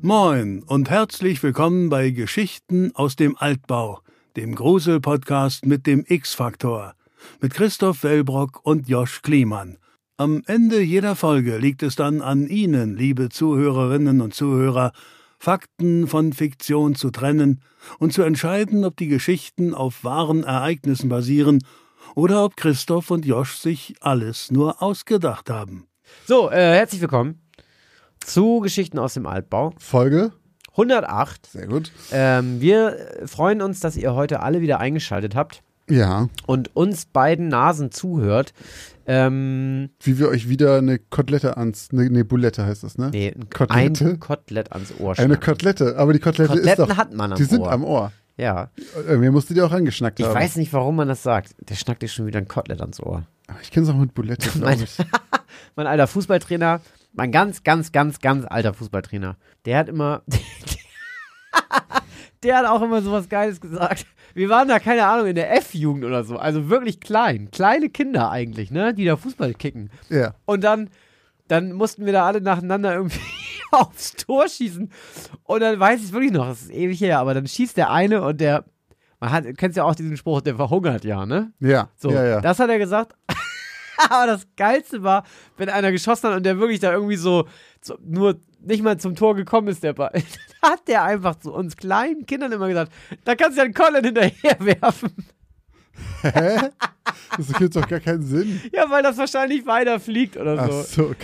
Moin und herzlich willkommen bei Geschichten aus dem Altbau, dem Grusel-Podcast mit dem X-Faktor, mit Christoph Wellbrock und Josh Kliemann. Am Ende jeder Folge liegt es dann an Ihnen, liebe Zuhörerinnen und Zuhörer, Fakten von Fiktion zu trennen und zu entscheiden, ob die Geschichten auf wahren Ereignissen basieren oder ob Christoph und Josh sich alles nur ausgedacht haben. So, herzlich willkommen zu Geschichten aus dem Altbau. Folge 108. Sehr gut. Wir freuen uns, dass ihr heute alle wieder eingeschaltet habt. Ja. Und uns beiden Nasen zuhört. Wie wir euch wieder eine Kotelette eine Bulette heißt das, ne? Nee, Kotelette? ein Kotelett ans Ohr Eine schnacken. Kotelette, aber die Kotelette ist Koteletten doch, hat man am die sind Ohr. am Ohr. Ja. Mir musste die auch angeschnackt Ich haben. weiß nicht, warum man das sagt. Der schnackt dir schon wieder ein Kotelett ans Ohr. Ich kenne es auch mit Bulette, glaube ich. Mein alter Fußballtrainer, mein ganz alter Fußballtrainer, der hat immer, der hat auch immer sowas Geiles gesagt. Wir waren da, keine Ahnung, in der F-Jugend oder so, also wirklich kleine Kinder eigentlich, ne, die da Fußball kicken. Ja. Und dann mussten wir da alle nacheinander irgendwie aufs Tor schießen. Und dann weiß ich es wirklich noch, das ist ewig her, aber dann schießt der eine und kennst ja auch diesen Spruch, der verhungert ja, ne? Ja, So, ja. das hat er gesagt. Aber das Geilste war, wenn einer geschossen hat und der wirklich da irgendwie so nur nicht mal zum Tor gekommen ist, der Ball. Dann hat der einfach zu uns kleinen Kindern immer gesagt, da kannst du ja einen Colin hinterher werfen. Hä? Das ergibt doch gar keinen Sinn. Ja, weil das wahrscheinlich weiter fliegt oder so. Ach so,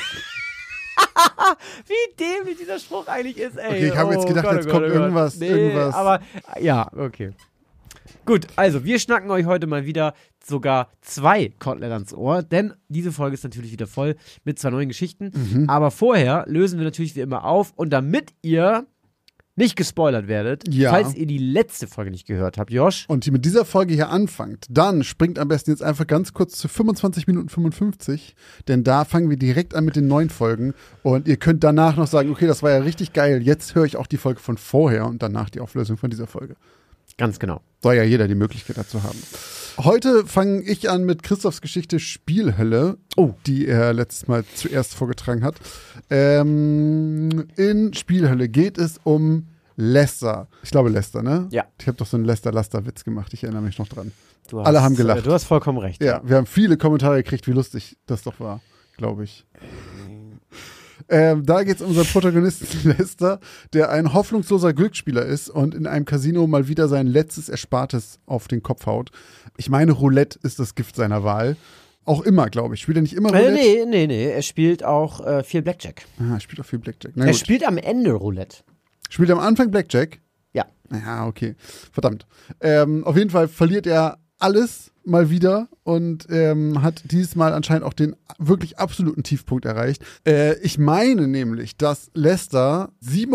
Wie dämlich dieser Spruch eigentlich ist, ey. Okay, ich habe jetzt gedacht, jetzt kommt irgendwas. Nee, aber ja, okay. Gut, also wir schnacken euch heute mal wieder sogar 2 Kotelett ans Ohr, denn diese Folge ist natürlich wieder voll mit 2 neuen Geschichten. Aber vorher lösen wir natürlich wie immer auf und damit ihr nicht gespoilert werdet, Ja. falls ihr die letzte Folge nicht gehört habt, Josh. Und die mit dieser Folge hier anfangt, dann springt am besten jetzt einfach ganz kurz zu 25 Minuten 55, denn da fangen wir direkt an mit den neuen Folgen und ihr könnt danach noch sagen, okay, das war ja richtig geil, jetzt höre ich auch die Folge von vorher und danach die Auflösung von dieser Folge. Ganz genau. Soll ja jeder die Möglichkeit dazu haben. Heute fange ich an mit Christophs Geschichte Spielhölle, die er letztes Mal zuerst vorgetragen hat. In Spielhölle geht es um Lester. Ich glaube Lester, ne? Ja. Ich habe doch so einen Lester-Laster-Witz gemacht, ich erinnere mich noch dran. Alle haben gelacht. Du hast vollkommen recht. Ja, wir haben viele Kommentare gekriegt, wie lustig das doch war, glaube ich. Da geht es um unseren Protagonisten Lester, der ein hoffnungsloser Glücksspieler ist und in einem Casino mal wieder sein letztes Erspartes auf den Kopf haut. Ich meine, Roulette ist das Gift seiner Wahl. Auch immer, glaube ich. Spielt er nicht immer Roulette? Nee. Er spielt auch viel Blackjack. Er spielt auch viel Blackjack. Na Er gut. spielt am Ende Roulette. Spielt er am Anfang Blackjack? Ja. Ja, okay. Verdammt. Auf jeden Fall verliert er alles mal wieder und hat dieses Mal anscheinend auch den wirklich absoluten Tiefpunkt erreicht. Ich meine nämlich, dass Lester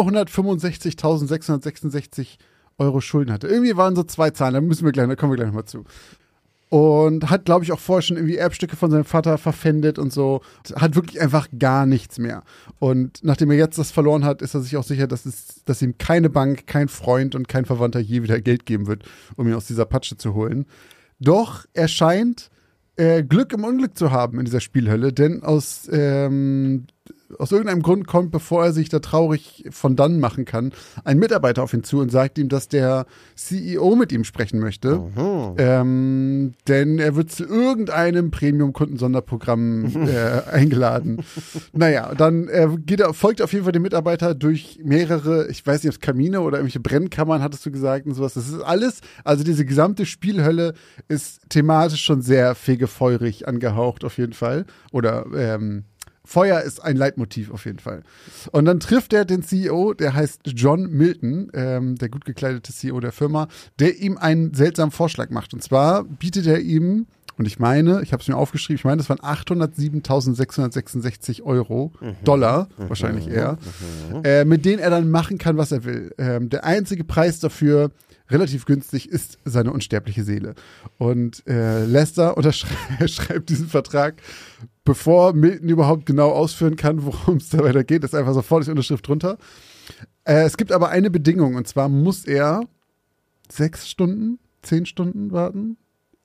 765.666 Euro Schulden hatte. Irgendwie waren so 2 Zahlen, da kommen wir gleich nochmal zu. Und hat, glaube ich, auch vorher schon irgendwie Erbstücke von seinem Vater verpfändet und so. Hat wirklich einfach gar nichts mehr. Und nachdem er jetzt das verloren hat, ist er sich auch sicher, dass ihm keine Bank, kein Freund und kein Verwandter je wieder Geld geben wird, um ihn aus dieser Patsche zu holen. Doch er scheint Glück im Unglück zu haben in dieser Spielhölle, denn aus irgendeinem Grund kommt, bevor er sich da traurig von dann machen kann, ein Mitarbeiter auf ihn zu und sagt ihm, dass der CEO mit ihm sprechen möchte. Denn er wird zu irgendeinem Premium-Kunden-Sonderprogramm eingeladen. Naja, dann folgt auf jeden Fall dem Mitarbeiter durch mehrere, ich weiß nicht, ob es Kamine oder irgendwelche Brennkammern, hattest du gesagt und sowas. Das ist alles, also diese gesamte Spielhölle ist thematisch schon sehr fegefeurig angehaucht auf jeden Fall. Oder Feuer ist ein Leitmotiv auf jeden Fall. Und dann trifft er den CEO, der heißt John Milton, der gut gekleidete CEO der Firma, der ihm einen seltsamen Vorschlag macht. Und zwar bietet er ihm, und ich meine, ich habe es mir aufgeschrieben, das waren 807.666 Euro, Dollar, wahrscheinlich eher, mit denen er dann machen kann, was er will. Der einzige Preis dafür, relativ günstig, ist seine unsterbliche Seele. Und Lester schreibt diesen Vertrag, bevor Milton überhaupt genau ausführen kann, worum es da weiter geht, ist einfach sofort die Unterschrift drunter. Es gibt aber eine Bedingung, und zwar muss er 6 Stunden, 10 Stunden warten.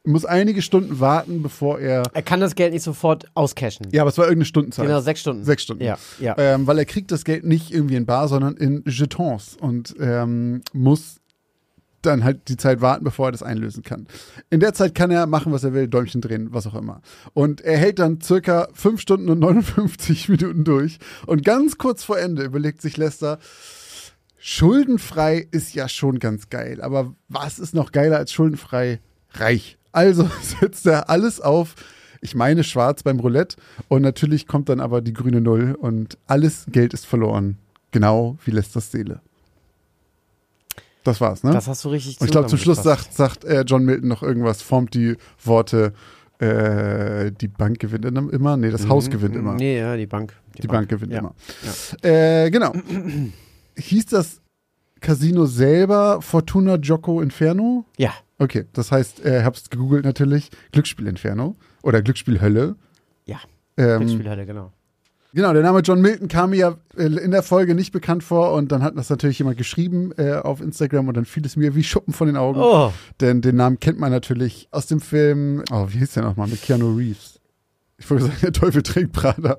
muss einige Stunden warten, bevor er. Er kann das Geld nicht sofort auscashen. Ja, aber es war irgendeine Stundenzeit. Genau, 6 Stunden. 6 Stunden. Ja. Weil er kriegt das Geld nicht irgendwie in bar, sondern in Jetons und muss dann halt die Zeit warten, bevor er das einlösen kann. In der Zeit kann er machen, was er will, Däumchen drehen, was auch immer. Und er hält dann circa 5 Stunden und 59 Minuten durch. Und ganz kurz vor Ende überlegt sich Lester, schuldenfrei ist ja schon ganz geil. Aber was ist noch geiler als schuldenfrei? Reich. Also setzt er alles auf, ich meine schwarz beim Roulette. Und natürlich kommt dann aber die grüne Null und alles Geld ist verloren. Genau wie Lesters Seele. Das war's, ne? Das hast du richtig Und ich glaube, zum Schluss sagt John Milton noch irgendwas, formt die Worte, die Bank gewinnt immer. Nee, das Haus gewinnt immer. Nee, ja, die Bank. Die Bank gewinnt immer. Ja. Genau. Hieß das Casino selber Fortuna Gioco Inferno? Ja. Okay, das heißt, hab's gegoogelt natürlich, Glücksspiel Inferno oder Glücksspiel Hölle. Ja, Glücksspielhalle, genau. Genau, der Name John Milton kam mir ja in der Folge nicht bekannt vor und dann hat das natürlich jemand geschrieben auf Instagram und dann fiel es mir wie Schuppen von den Augen. Oh. Denn den Namen kennt man natürlich aus dem Film, wie hieß der nochmal, mit Keanu Reeves. Ich wollte sagen, der Teufel trägt Prada.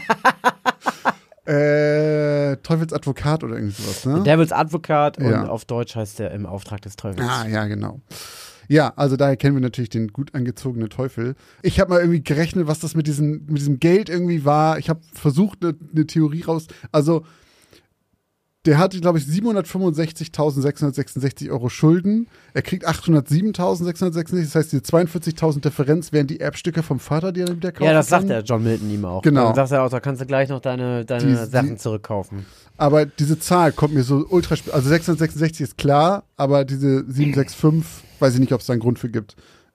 Teufels Advokat oder irgendwie sowas, ne? Devils Advokat und Ja. auf Deutsch heißt der Im Auftrag des Teufels. Ah, ja, genau. Ja, also daher kennen wir natürlich den gut angezogenen Teufel. Ich habe mal irgendwie gerechnet, was das mit diesem Geld irgendwie war. Ich habe versucht, eine Theorie raus. Also, der hatte, glaube ich, 765.666 Euro Schulden. Er kriegt 807.666. Das heißt, die 42.000 Differenz wären die Erbstücke vom Vater, die er dann wieder kaufen Ja, das kann. sagt der John Milton ihm auch. Genau. Dann sagt er auch, da kannst du gleich noch deine Sachen zurückkaufen. Aber diese Zahl kommt mir so ultra also 666 ist klar, aber diese 765, weiß ich nicht, ob es da einen Grund für gibt.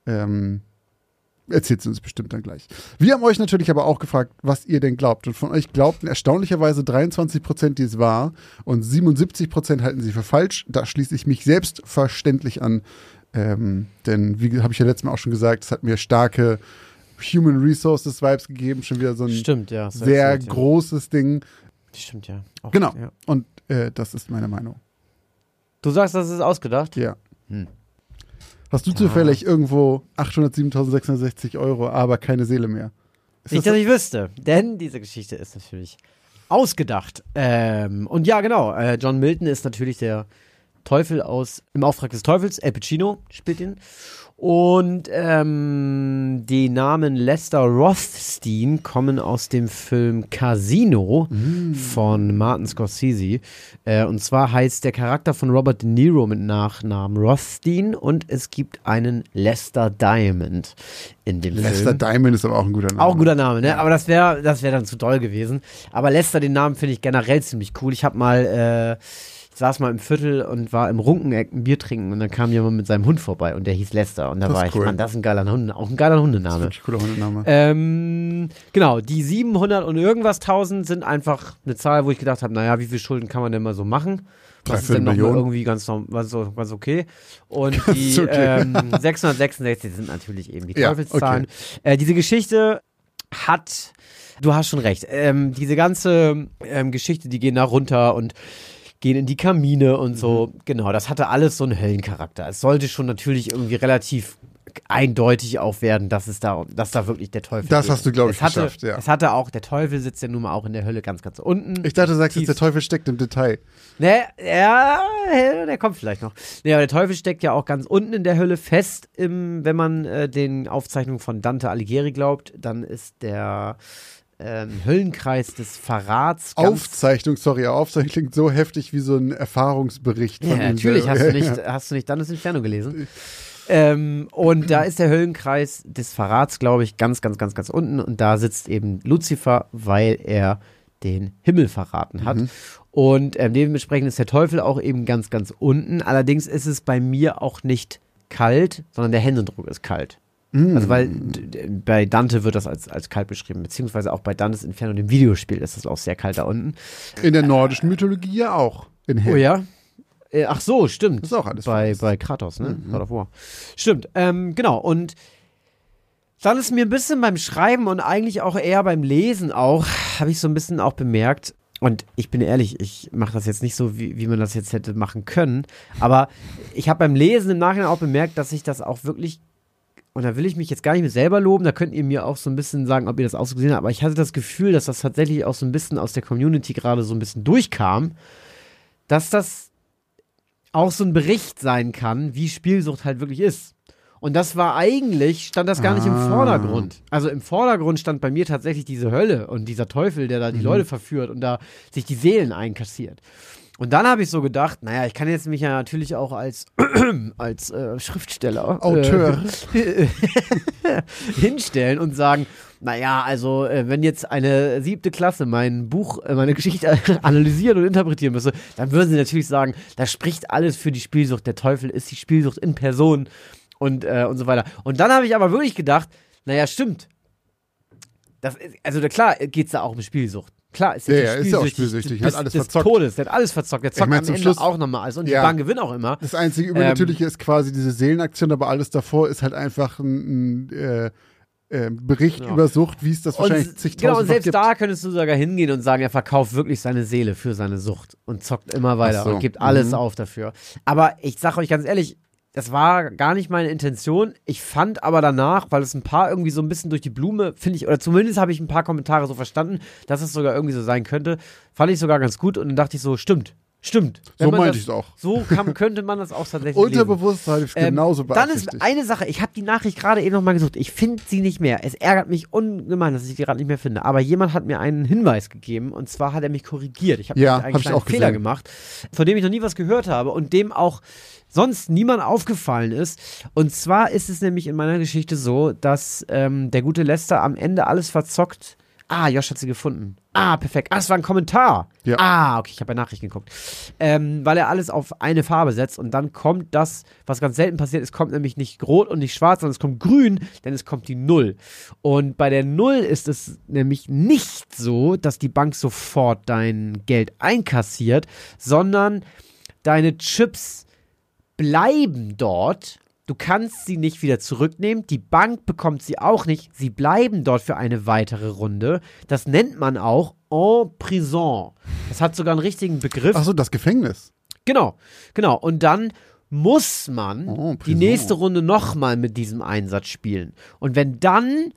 Erzählt sie uns bestimmt dann gleich. Wir haben euch natürlich aber auch gefragt, was ihr denn glaubt. Und von euch glaubten erstaunlicherweise 23%, die es war, und 77% halten sie für falsch. Da schließe ich mich selbstverständlich an. Denn, wie habe ich ja letztes Mal auch schon gesagt, es hat mir starke Human Resources Vibes gegeben. Schon wieder so ein Stimmt, ja. sehr großes Ding. Stimmt, ja. Auch, Genau. Ja. Und das ist meine Meinung. Du sagst, das ist ausgedacht? Ja. Hm. Hast du zufällig irgendwo 807.660 Euro, aber keine Seele mehr? Nicht, dass ich wüsste, denn diese Geschichte ist natürlich ausgedacht. Und ja, genau, John Milton ist natürlich der Teufel aus Im Auftrag des Teufels. Al Pacino spielt ihn. Und die Namen Lester Rothstein kommen aus dem Film Casino von Martin Scorsese. Und zwar heißt der Charakter von Robert De Niro mit Nachnamen Rothstein und es gibt einen Lester Diamond in dem Lester Film. Diamond ist aber auch ein guter Name. Auch ein guter Name, ne? Aber das wär dann zu doll gewesen. Aber Lester, den Namen finde ich generell ziemlich cool. Ich habe mal ich saß mal im Viertel und war im Runkeneck ein Bier trinken und dann kam jemand mit seinem Hund vorbei und der hieß Lester und da Das war ist ich, cool. Mann, das ist ein geiler Hundename. Das ist wirklich cooler Hundename. Genau, die 700 und irgendwas 1000 sind einfach eine Zahl, wo ich gedacht habe, naja, wie viel Schulden kann man denn mal so machen? Was ist denn noch mal 3/4 irgendwie ganz okay? Und die ist okay. 666 sind natürlich eben die Ja, Teufelszahlen. Diese Geschichte hat, du hast schon recht, diese ganze Geschichte, die gehen da runter und gehen in die Kamine und so. Genau, das hatte alles so einen Höllencharakter. Es sollte schon natürlich irgendwie relativ eindeutig auch werden, dass da wirklich der Teufel Das ist. hast du, glaube ich, geschafft, ja. Es hatte auch, der Teufel sitzt ja nun mal auch in der Hölle ganz, ganz unten. Ich dachte, du sagst jetzt, Tief. der Teufel steckt im Detail. Ne, ja, der kommt vielleicht noch. Ne, aber der Teufel steckt ja auch ganz unten in der Hölle fest, wenn man den Aufzeichnungen von Dante Alighieri glaubt, dann ist der Höllenkreis des Verrats ganz Aufzeichnung klingt so heftig wie so ein Erfahrungsbericht. Ja, von natürlich. ihm. Hast du nicht Dantes Inferno gelesen? Und da ist der Höllenkreis des Verrats, glaube ich, ganz, ganz, ganz, ganz unten. Und da sitzt eben Luzifer, weil er den Himmel verraten hat. Und dementsprechend ist der Teufel auch eben ganz, ganz unten. Allerdings ist es bei mir auch nicht kalt, sondern der Händedruck ist kalt. Also weil bei Dante wird das als kalt beschrieben, beziehungsweise auch bei Dantes Inferno, dem Videospiel, ist das auch sehr kalt da unten. In der nordischen Mythologie ja auch. In Hell. Oh ja? Ach so, stimmt. Das ist auch alles bei Kratos, ne? God of War. Stimmt, genau. Und dann ist mir ein bisschen beim Schreiben und eigentlich auch eher beim Lesen auch, habe ich so ein bisschen auch bemerkt, und ich bin ehrlich, ich mache das jetzt nicht so, wie man das jetzt hätte machen können, aber ich habe beim Lesen im Nachhinein auch bemerkt, dass sich das auch wirklich und da will ich mich jetzt gar nicht mehr selber loben, da könnt ihr mir auch so ein bisschen sagen, ob ihr das auch so gesehen habt, aber ich hatte das Gefühl, dass das tatsächlich auch so ein bisschen aus der Community gerade so ein bisschen durchkam, dass das auch so ein Bericht sein kann, wie Spielsucht halt wirklich ist. Und das war eigentlich, stand das gar nicht im Vordergrund. Also im Vordergrund stand bei mir tatsächlich diese Hölle und dieser Teufel, der da die Leute verführt und da sich die Seelen einkassiert. Und dann habe ich so gedacht, naja, ich kann jetzt mich ja natürlich auch als Schriftsteller Auteur hinstellen und sagen, naja, also wenn jetzt eine 7. Klasse mein Buch, meine Geschichte analysieren und interpretieren müsste, dann würden sie natürlich sagen, da spricht alles für die Spielsucht. Der Teufel ist die Spielsucht in Person und so weiter. Und dann habe ich aber wirklich gedacht, naja, stimmt. Klar geht es da auch um Spielsucht. Klar, ist ja auch spielsüchtig. Hat alles verzockt. Todes, der hat alles verzockt. Der zockt am Ende Schluss auch nochmal alles und die Bank gewinnt auch immer. Das einzige Übernatürliche ist quasi diese Seelenaktion, aber alles davor ist halt einfach ein Bericht über Sucht, wie es das wahrscheinlich zigtausendfach Genau, und selbst gibt. da könntest du sogar hingehen und sagen, er verkauft wirklich seine Seele für seine Sucht und zockt immer weiter und gibt alles auf dafür. Aber ich sage euch ganz ehrlich, das war gar nicht meine Intention. Ich fand aber danach, weil es ein paar irgendwie so ein bisschen durch die Blume, finde ich, oder zumindest habe ich ein paar Kommentare so verstanden, dass es sogar irgendwie so sein könnte, fand ich sogar ganz gut und dann dachte ich so, stimmt. So meinte ich es auch. So könnte man das auch tatsächlich Unterbewusstsein ist genauso beabsichtigt. Dann ist eine Sache, ich habe die Nachricht gerade eben nochmal gesucht, ich finde sie nicht mehr. Es ärgert mich ungemein, dass ich die gerade nicht mehr finde. Aber jemand hat mir einen Hinweis gegeben und zwar hat er mich korrigiert. Ich habe einen kleinen Fehler gemacht, von dem ich noch nie was gehört habe und dem auch sonst niemand aufgefallen ist. Und zwar ist es nämlich in meiner Geschichte so, dass der gute Lester am Ende alles verzockt. Josh hat sie gefunden. Perfekt. Es war ein Kommentar. Ja. Okay, ich habe bei Nachrichten geguckt. Weil er alles auf eine Farbe setzt und dann kommt das, was ganz selten passiert, es kommt nämlich nicht rot und nicht schwarz, sondern es kommt grün, denn es kommt die 0. Und bei der 0 ist es nämlich nicht so, dass die Bank sofort dein Geld einkassiert, sondern deine Chips bleiben dort. Du kannst sie nicht wieder zurücknehmen. Die Bank bekommt sie auch nicht. Sie bleiben dort für eine weitere Runde. Das nennt man auch en prison. Das hat sogar einen richtigen Begriff. Ach so, das Gefängnis. Genau. Und dann muss man die nächste Runde nochmal mit diesem Einsatz spielen. Und wenn dann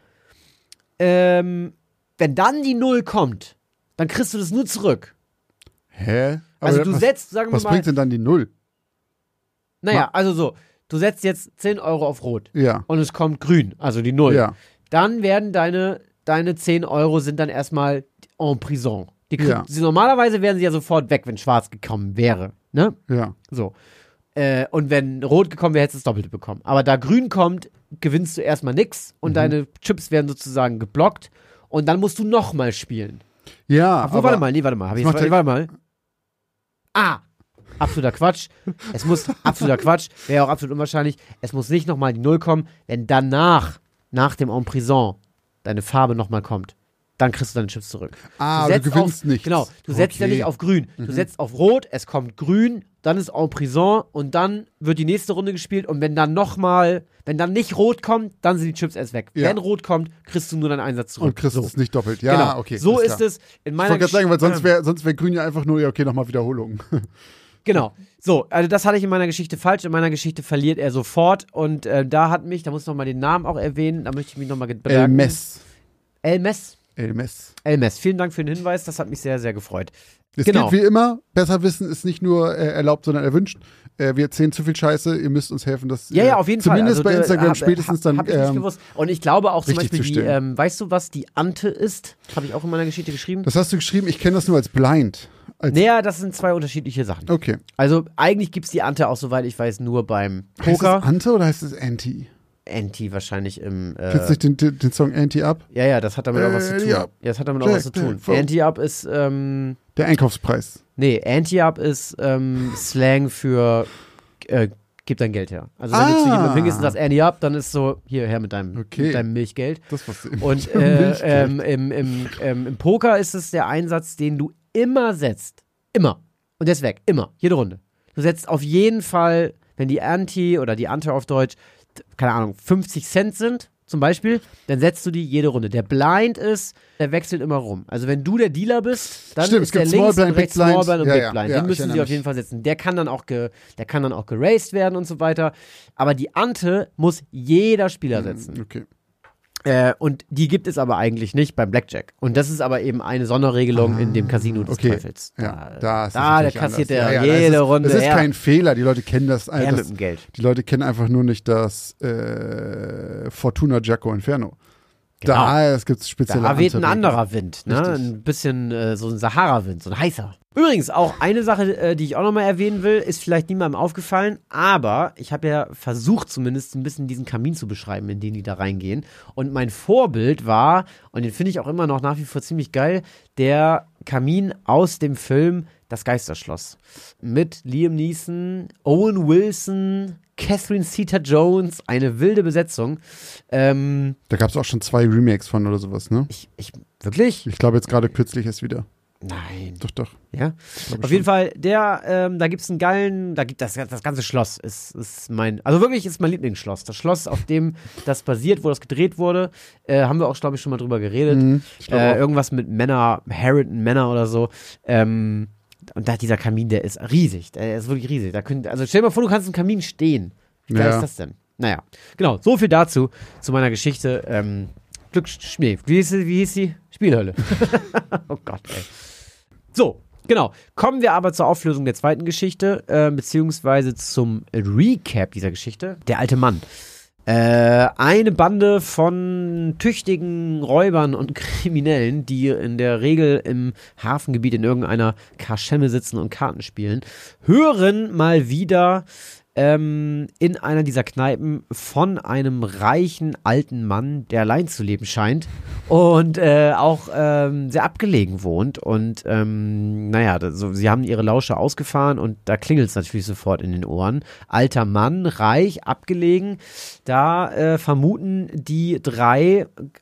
die 0 kommt, dann kriegst du das nur zurück. Hä? Also du setzt, sagen wir mal. Was bringt denn dann die 0? Naja, also so. Du setzt jetzt 10 Euro auf Rot. Ja. Und es kommt grün, also die 0. Ja. Dann werden deine 10 Euro sind dann erstmal en prison. Normalerweise wären sie ja sofort weg, wenn schwarz gekommen wäre. Ne? Ja. So. Und wenn rot gekommen wäre, hättest du das Doppelte bekommen. Aber da grün kommt, gewinnst du erstmal nix und deine Chips werden sozusagen geblockt und dann musst du nochmal spielen. Ja. Warte mal. Warte mal. Absoluter Quatsch. Absoluter Quatsch, wäre auch absolut unwahrscheinlich. Es muss nicht nochmal die 0 kommen, wenn danach, nach dem en prison, deine Farbe nochmal kommt. Dann kriegst du deine Chips zurück. Du gewinnst nichts. Genau, du setzt ja nicht auf grün. Du setzt auf rot, es kommt grün, dann ist en prison und dann wird die nächste Runde gespielt und wenn dann nicht rot kommt, dann sind die Chips erst weg. Ja. Wenn rot kommt, kriegst du nur deinen Einsatz zurück. Und kriegst es nicht doppelt. Ja, genau. Okay. So ist es in meiner Geschichte. Ich wollte gerade sagen, weil sonst wär grün ja einfach nur, nochmal Wiederholung. Genau. So, also das hatte ich in meiner Geschichte falsch. In meiner Geschichte verliert er sofort. Und da muss ich nochmal den Namen auch erwähnen. Da möchte ich mich nochmal bedanken. Elmes. Vielen Dank für den Hinweis. Das hat mich sehr, sehr gefreut. Es geht wie immer. Besser wissen ist nicht nur erlaubt, sondern erwünscht. Wir erzählen zu viel Scheiße. Ihr müsst uns helfen, dass auf jeden Fall. Zumindest bei Instagram spätestens dann. Hab ich nicht gewusst. Und ich glaube auch zum Beispiel, stellen. weißt du, was die Ante ist? Habe ich auch in meiner Geschichte geschrieben. Das hast du geschrieben. Ich kenne das nur als Blind. Naja, das sind 2 unterschiedliche Sachen. Okay. Also eigentlich gibt es die Ante auch, soweit ich weiß, nur beim Poker. Heißt es Ante oder heißt es Anti? Anti wahrscheinlich im. Kennst du nicht den Song Anti-Up? Ja, das hat damit auch was zu tun. Ja, das hat damit auch was zu tun. Anti-Up ist. Der Einkaufspreis. Nee, Anti-Up ist Slang für gib dein Geld her. Also wenn du zu jemandem hingehst und sagst Anti-Up, dann ist so, her mit deinem Milchgeld. Das was und im Poker ist es der Einsatz, den du immer setzt. Immer. Und der ist weg. Immer. Jede Runde. Du setzt auf jeden Fall, wenn die Anti oder die Ante auf Deutsch, keine Ahnung, 50 Cent sind, zum Beispiel, dann setzt du die jede Runde. Der Blind ist, der wechselt immer rum. Also wenn du der Dealer bist, dann ist der links und rechts Small Blind und Big Blind. Den müssen sie auf jeden Fall setzen. Der kann dann auch geraced werden und so weiter. Aber die Ante muss jeder Spieler setzen. Okay. Und die gibt es aber eigentlich nicht beim Blackjack. Und das ist aber eben eine Sonderregelung in dem Casino des Teufels. Da kassiert der jede Runde. Das ist kein Fehler, die Leute kennen das. Mit dem Geld. Die Leute kennen einfach nur nicht das Fortuna Giaco Inferno. Genau. Da gibt es spezielle Da weht ein anderer Wind, ne? Ein bisschen so ein Sahara-Wind, so ein heißer. Übrigens, auch eine Sache, die ich auch nochmal erwähnen will, ist vielleicht niemandem aufgefallen, aber ich habe ja versucht zumindest ein bisschen diesen Kamin zu beschreiben, in den die da reingehen. Und mein Vorbild war, und den finde ich auch immer noch nach wie vor ziemlich geil, der Kamin aus dem Film Das Geisterschloss. Mit Liam Neeson, Owen Wilson, Catherine Zeta-Jones, eine wilde Besetzung. Da gab es auch schon 2 Remakes von oder sowas, ne? Wirklich? Ich glaube jetzt gerade kürzlich erst wieder. Nein. Doch. Ja. Auf jeden Fall, da gibt es einen geilen, da gibt das ganze Schloss ist mein Lieblingsschloss. Das Schloss, auf dem das basiert, wo das gedreht wurde, haben wir auch, glaube ich, schon mal drüber geredet. Irgendwas mit Harrington Manor oder so. Und da dieser Kamin, der ist riesig. Der ist wirklich riesig. Also stell dir mal vor, du kannst im Kamin stehen. Wie geil ist das denn? Naja, genau, so viel dazu, zu meiner Geschichte. Wie hieß die? Spielhölle. Oh Gott, ey. So, genau. Kommen wir aber zur Auflösung der zweiten Geschichte, beziehungsweise zum Recap dieser Geschichte. Der alte Mann. Eine Bande von tüchtigen Räubern und Kriminellen, die in der Regel im Hafengebiet in irgendeiner Kaschemme sitzen und Karten spielen, hören mal wieder in einer dieser Kneipen von einem reichen alten Mann, der allein zu leben scheint und auch sehr abgelegen wohnt. Und sie haben ihre Lauscher ausgefahren und da klingelt es natürlich sofort in den Ohren. Alter Mann, reich, abgelegen. Da vermuten die 3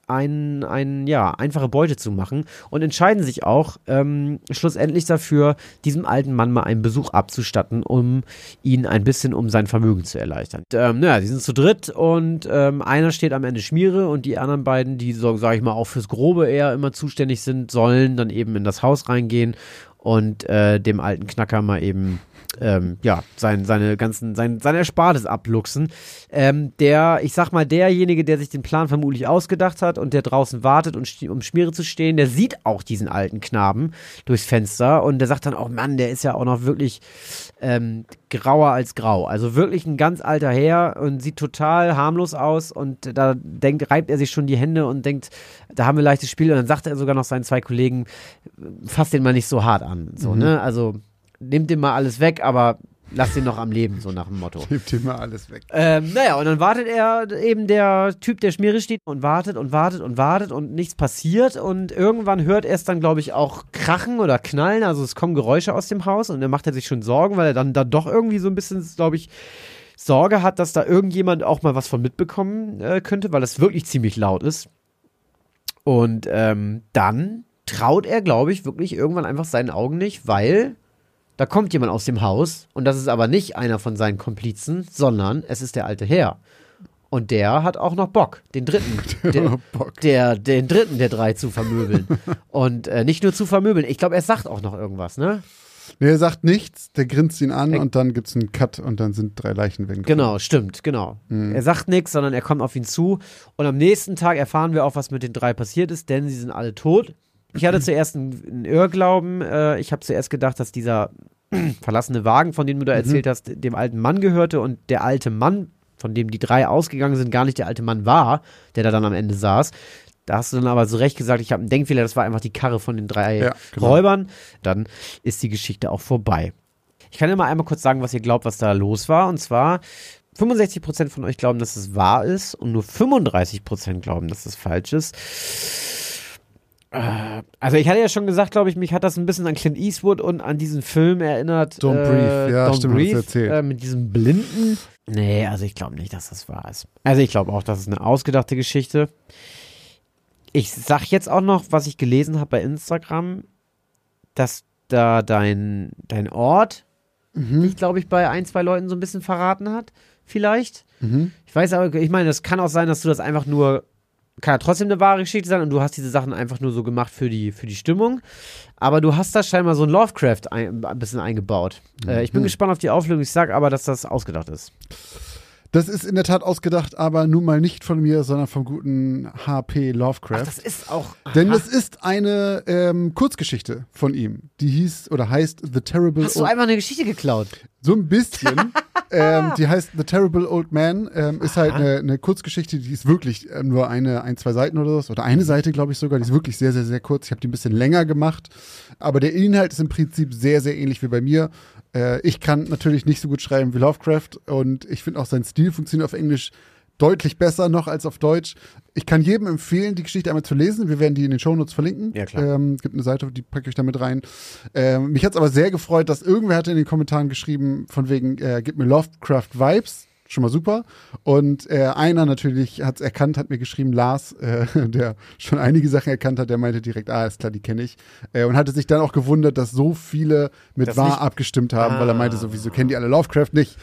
einfache Beute zu machen und entscheiden sich auch schlussendlich dafür, diesem alten Mann mal einen Besuch abzustatten, um ihn ein bisschen um sein Vermögen zu erleichtern. Die sind zu dritt und einer steht am Ende Schmiere und die anderen beiden, die so, sag ich mal, auch fürs Grobe eher immer zuständig sind, sollen dann eben in das Haus reingehen und dem alten Knacker mal eben sein Erspartes abluchsen. Derjenige, der sich den Plan vermutlich ausgedacht hat und der draußen wartet, um Schmiere zu stehen, der sieht auch diesen alten Knaben durchs Fenster und der sagt dann auch, Mann, der ist ja auch noch wirklich grauer als grau. Also wirklich ein ganz alter Herr und sieht total harmlos aus und da reibt er sich schon die Hände und denkt, da haben wir leichtes Spiel und dann sagt er sogar noch seinen 2 Kollegen, fass den mal nicht so hart an. So, ne? Also nehmt dem mal alles weg, aber lasst ihn noch am Leben, so nach dem Motto. Nehmt ihm mal alles weg. Und dann wartet er eben, der Typ, der Schmiere steht und wartet und nichts passiert und irgendwann hört er es dann, glaube ich, auch krachen oder knallen, also es kommen Geräusche aus dem Haus und dann macht er sich schon Sorgen, weil er dann da doch irgendwie so ein bisschen, glaube ich, Sorge hat, dass da irgendjemand auch mal was von mitbekommen könnte, weil es wirklich ziemlich laut ist. Und dann traut er, glaube ich, wirklich irgendwann einfach seinen Augen nicht, weil da kommt jemand aus dem Haus und das ist aber nicht einer von seinen Komplizen, sondern es ist der alte Herr. Und der hat auch noch Bock, den dritten der 3 zu vermöbeln. Und nicht nur zu vermöbeln, ich glaube, er sagt auch noch irgendwas, ne? Nee, er sagt nichts, der grinst ihn an und dann gibt's einen Cut und dann sind 3 Leichen weg. Genau, stimmt, genau. Er sagt nichts, sondern er kommt auf ihn zu und am nächsten Tag erfahren wir auch, was mit den 3 passiert ist, denn sie sind alle tot. Ich hatte zuerst einen Irrglauben. Ich habe zuerst gedacht, dass dieser verlassene Wagen, von dem du da erzählt hast, dem alten Mann gehörte und der alte Mann, von dem die 3 ausgegangen sind, gar nicht der alte Mann war, der da dann am Ende saß. Da hast du dann aber so recht gesagt, ich habe einen Denkfehler, das war einfach die Karre von den 3 Räubern. Dann ist die Geschichte auch vorbei. Ich kann ja mal einmal kurz sagen, was ihr glaubt, was da los war. Und zwar 65% von euch glauben, dass es wahr ist und nur 35% glauben, dass es falsch ist. Also ich hatte ja schon gesagt, glaube ich, mich hat das ein bisschen an Clint Eastwood und an diesen Film erinnert. Don't Breathe, ja, Don't stimmt, Breathe, hast du erzählt. mit diesem Blinden. Nee, also ich glaube nicht, dass das wahr ist. Also ich glaube auch, das ist eine ausgedachte Geschichte. Ich sag jetzt auch noch, was ich gelesen habe bei Instagram, dass da dein Ort dich, glaube ich, bei 1, 2 Leuten so ein bisschen verraten hat. vielleicht. Ich weiß aber, ich meine, das kann auch sein, dass du das einfach nur, kann ja trotzdem eine wahre Geschichte sein und du hast diese Sachen einfach nur so gemacht für die Stimmung. Aber du hast da scheinbar so ein Lovecraft ein bisschen eingebaut. Ich bin gespannt auf die Auflösung. Ich sag aber, dass das ausgedacht ist. Das ist in der Tat ausgedacht, aber nun mal nicht von mir, sondern vom guten H.P. Lovecraft. Ach, das ist auch. Denn es ist eine Kurzgeschichte von ihm, die heißt The Terrible Hast du einfach eine Geschichte geklaut? So ein bisschen. Die heißt The Terrible Old Man. Ist halt eine Kurzgeschichte, die ist wirklich nur ein, zwei Seiten oder so. Oder eine Seite, glaube ich sogar. Die ist wirklich sehr, sehr, sehr kurz. Ich habe die ein bisschen länger gemacht. Aber der Inhalt ist im Prinzip sehr, sehr ähnlich wie bei mir. Ich kann natürlich nicht so gut schreiben wie Lovecraft. Und ich finde auch, sein Stil funktioniert auf Englisch deutlich besser noch als auf Deutsch. Ich kann jedem empfehlen, die Geschichte einmal zu lesen. Wir werden die in den Shownotes verlinken. Ja, klar. Gibt eine Seite, die packe ich da mit rein. Mich hat es aber sehr gefreut, dass irgendwer hatte in den Kommentaren geschrieben, von wegen, gibt mir Lovecraft-Vibes. Schon mal super. Und einer natürlich hat es erkannt, hat mir geschrieben, Lars, der schon einige Sachen erkannt hat, der meinte direkt, ist klar, die kenne ich. Und hatte sich dann auch gewundert, dass so viele mit das wahr abgestimmt haben, weil er meinte, sowieso kennen die alle Lovecraft nicht.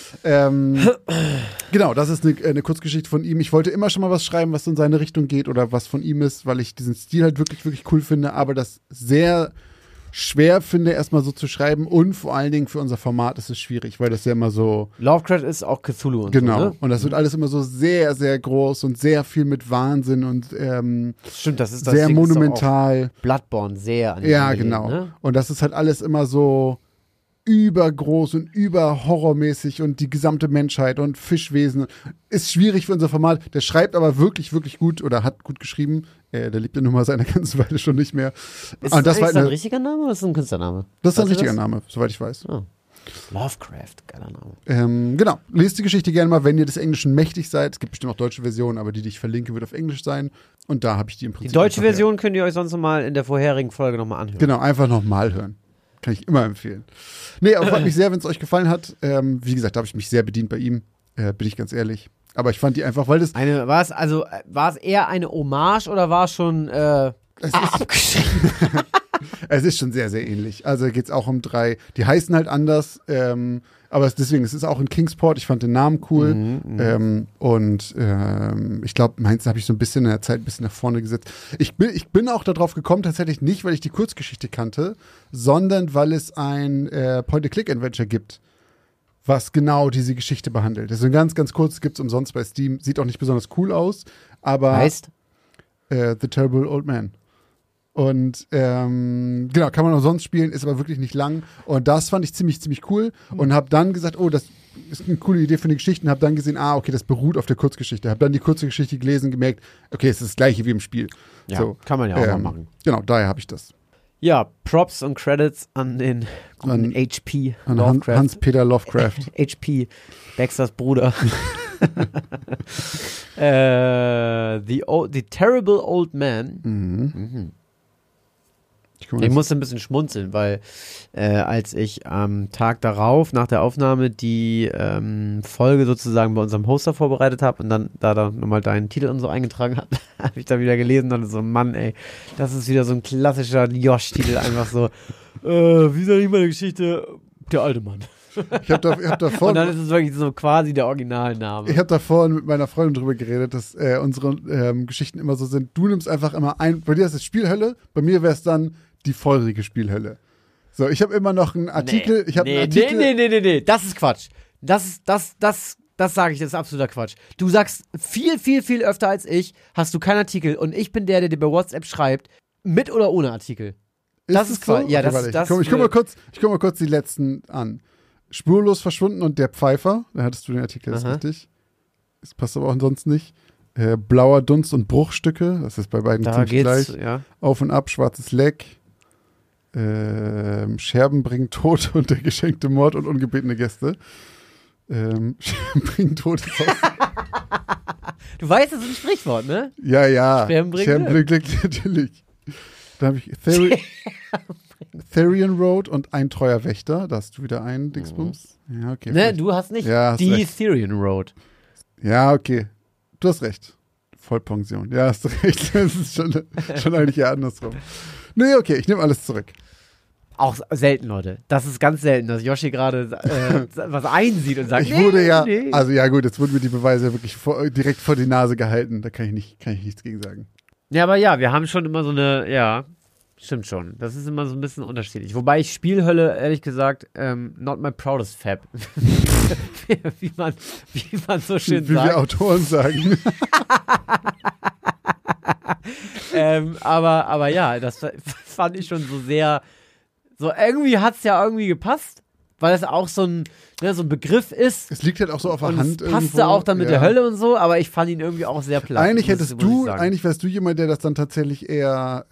Genau, das ist eine Kurzgeschichte von ihm. Ich wollte immer schon mal was schreiben, was so in seine Richtung geht oder was von ihm ist, weil ich diesen Stil halt wirklich, wirklich cool finde, aber das sehr schwer finde, erstmal so zu schreiben und vor allen Dingen für unser Format ist es schwierig, weil das ja immer so... Lovecraft ist auch Cthulhu und genau, so, ne? Und das wird alles immer so sehr, sehr groß und sehr viel mit Wahnsinn und stimmt, das ist sehr monumental. Bloodborne sehr an die ja, Idee, genau. Ne? Und das ist halt alles immer so übergroß und überhorrormäßig und die gesamte Menschheit und Fischwesen. Ist schwierig für unser Format. Der schreibt aber wirklich, wirklich gut oder hat gut geschrieben. Der lebt ja nun mal seine ganze Weile schon nicht mehr. Ist das ein richtiger Name oder ist das ein Künstlername? Das ist ein richtiger Name, soweit ich weiß. Oh. Lovecraft, geiler Name. Genau, lest die Geschichte gerne mal, wenn ihr des Englischen mächtig seid. Es gibt bestimmt auch deutsche Versionen, aber die ich verlinke, wird auf Englisch sein. Und da habe ich die im Prinzip. Die deutsche Version könnt ihr euch sonst noch mal in der vorherigen Folge nochmal anhören. Genau, einfach nochmal hören. Kann ich immer empfehlen. Nee, aber freut mich sehr, wenn es euch gefallen hat. Wie gesagt, da habe ich mich sehr bedient bei ihm, bin ich ganz ehrlich. Aber ich fand die einfach, weil das... War es eher eine Hommage oder war es schon abgeschrieben? Es ist schon sehr, sehr ähnlich. Also geht es auch um 3, die heißen halt anders, aber deswegen, es ist auch in Kingsport, ich fand den Namen cool ich glaube, meins habe ich so ein bisschen in der Zeit ein bisschen nach vorne gesetzt. Ich bin auch darauf gekommen, tatsächlich nicht, weil ich die Kurzgeschichte kannte, sondern weil es ein Point-and-Click-Adventure gibt, was genau diese Geschichte behandelt. Das ist ein ganz, ganz kurz, gibt es umsonst bei Steam, sieht auch nicht besonders cool aus, aber heißt? The Terrible Old Man. Und genau, kann man auch sonst spielen, ist aber wirklich nicht lang. Und das fand ich ziemlich, ziemlich cool. Und habe dann gesagt, oh, das ist eine coole Idee für eine Geschichte. Und habe dann gesehen, okay, das beruht auf der Kurzgeschichte. Habe dann die kurze Geschichte gelesen, gemerkt, okay, es ist das gleiche wie im Spiel. Ja, so, kann man ja auch mal machen. Genau, daher habe ich das. Ja, Props und Credits an den guten HP Lovecraft. Hans-Peter Lovecraft. HP, Baxters Bruder. The Terrible Old Man. Ich musste ein bisschen schmunzeln, weil als ich am Tag darauf, nach der Aufnahme, die Folge sozusagen bei unserem Hoster vorbereitet habe und dann da nochmal deinen Titel und so eingetragen habe, habe ich da wieder gelesen und so, Mann, ey, das ist wieder so ein klassischer Josh-Titel, einfach so, wie soll ich meine Geschichte, der alte Mann. Ich hab davor, und dann ist es wirklich so quasi der Originalname. Ich habe davor mit meiner Freundin drüber geredet, dass unsere Geschichten immer so sind, du nimmst einfach immer bei dir ist es Spielhölle, bei mir wäre es dann die feurige Spielhölle. So, ich habe immer noch einen Artikel. Nee, das ist Quatsch. Das sage ich, das ist absoluter Quatsch. Du sagst viel, viel, viel öfter als ich, hast du keinen Artikel und ich bin der dir bei WhatsApp schreibt, mit oder ohne Artikel. Das ist Quatsch. So? Ja, okay, ich guck mal kurz die letzten an. Spurlos verschwunden und der Pfeifer, da hattest du den Artikel, das ist richtig. Das passt aber auch ansonsten nicht. Blauer Dunst und Bruchstücke, das ist bei beiden ziemlich gleich. Ja. Auf und ab, schwarzes Leck. Scherben bringen Tod und der geschenkte Mord und ungebetene Gäste. Scherben bringen Tod. Du weißt, das ist ein Sprichwort, ne? Ja. Scherben bringen Glück, natürlich. Da habe ich Therian Road und ein treuer Wächter. Da hast du wieder einen Dingsbums. Ja, okay. Ne, du hast nicht die Therian Road. Ja, okay. Du hast recht. Vollpension. Ja, hast du recht. Das ist schon eigentlich eher andersrum. Nee, okay, ich nehme alles zurück. Auch selten, Leute. Das ist ganz selten, dass Yoshi gerade was einsieht und sagt, nee. Also ja gut, jetzt wurden mir die Beweise wirklich direkt vor die Nase gehalten. Da kann ich nichts gegen sagen. Ja, aber ja, wir haben schon immer so eine, ja, stimmt schon. Das ist immer so ein bisschen unterschiedlich. Wobei ich Spielhölle, ehrlich gesagt, not my proudest fab. wie man so schön sagt. Wie wir Autoren sagen. aber ja, das fand ich schon so sehr, so irgendwie hat es ja irgendwie gepasst, weil es auch so ein Begriff ist. Es liegt halt auch so auf der Hand. Es passte auch dann mit der Hölle und so, aber ich fand ihn irgendwie auch sehr platt. Eigentlich wärst du jemand, der das dann tatsächlich eher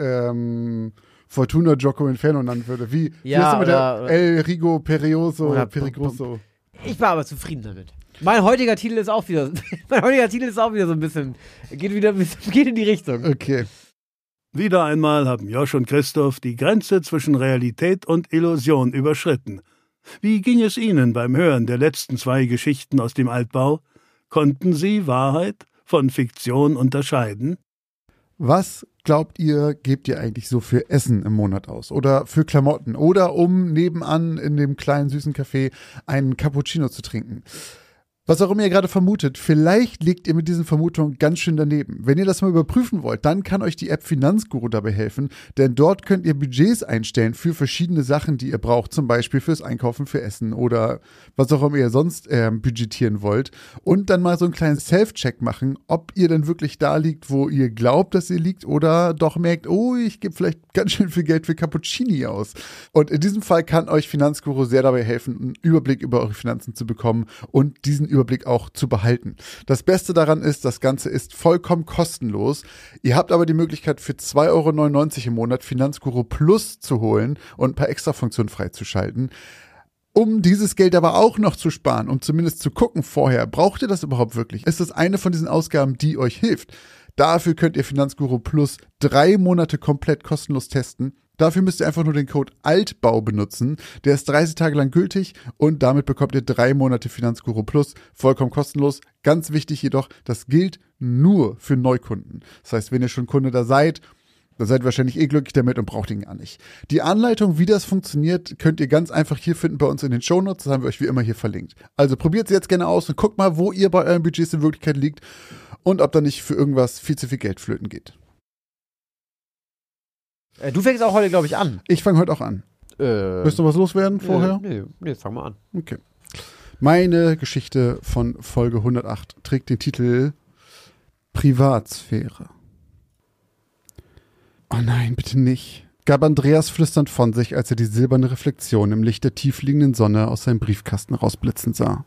Fortuna Gioco Inferno nennen würde. Wie ist immer der El Rigo Perigoso? Ich war aber zufrieden damit. Mein heutiger Titel ist auch wieder so ein bisschen, geht in die Richtung. Okay. Wieder einmal haben Josh und Christoph die Grenze zwischen Realität und Illusion überschritten. Wie ging es Ihnen beim Hören der letzten 2 Geschichten aus dem Altbau? Konnten Sie Wahrheit von Fiktion unterscheiden? Was glaubt ihr, gebt ihr eigentlich so für Essen im Monat aus? Oder für Klamotten? Oder um nebenan in dem kleinen süßen Café einen Cappuccino zu trinken? Was auch immer ihr gerade vermutet, vielleicht liegt ihr mit diesen Vermutungen ganz schön daneben. Wenn ihr das mal überprüfen wollt, dann kann euch die App Finanzguru dabei helfen, denn dort könnt ihr Budgets einstellen für verschiedene Sachen, die ihr braucht, zum Beispiel fürs Einkaufen, für Essen oder was auch immer ihr sonst budgetieren wollt und dann mal so einen kleinen Self-Check machen, ob ihr denn wirklich da liegt, wo ihr glaubt, dass ihr liegt oder doch merkt, oh, ich gebe vielleicht ganz schön viel Geld für Cappuccini aus. Und in diesem Fall kann euch Finanzguru sehr dabei helfen, einen Überblick über eure Finanzen zu bekommen und diesen Überblick auch zu behalten. Das Beste daran ist, das Ganze ist vollkommen kostenlos. Ihr habt aber die Möglichkeit für 2,99 € im Monat Finanzguru Plus zu holen und ein paar Extrafunktionen freizuschalten. Um dieses Geld aber auch noch zu sparen, um zumindest zu gucken vorher, braucht ihr das überhaupt wirklich? Ist das eine von diesen Ausgaben, die euch hilft? Dafür könnt ihr Finanzguru Plus 3 Monate komplett kostenlos testen. Dafür müsst ihr einfach nur den Code ALTBAU benutzen. Der ist 30 Tage lang gültig und damit bekommt ihr 3 Monate Finanzguru Plus vollkommen kostenlos. Ganz wichtig jedoch, das gilt nur für Neukunden. Das heißt, wenn ihr schon Kunde da seid, dann seid ihr wahrscheinlich glücklich damit und braucht ihn gar nicht. Die Anleitung, wie das funktioniert, könnt ihr ganz einfach hier finden bei uns in den Shownotes. Das haben wir euch wie immer hier verlinkt. Also probiert es jetzt gerne aus und guckt mal, wo ihr bei euren Budgets in Wirklichkeit liegt und ob da nicht für irgendwas viel zu viel Geld flöten geht. Du fängst auch heute, glaube ich, an. Ich fange heute auch an. Willst du was loswerden vorher? Nee, fang mal an. Okay. Meine Geschichte von Folge 108 trägt den Titel Privatsphäre. Oh nein, bitte nicht, gab Andreas flüsternd von sich, als er die silberne Reflexion im Licht der tiefliegenden Sonne aus seinem Briefkasten rausblitzen sah.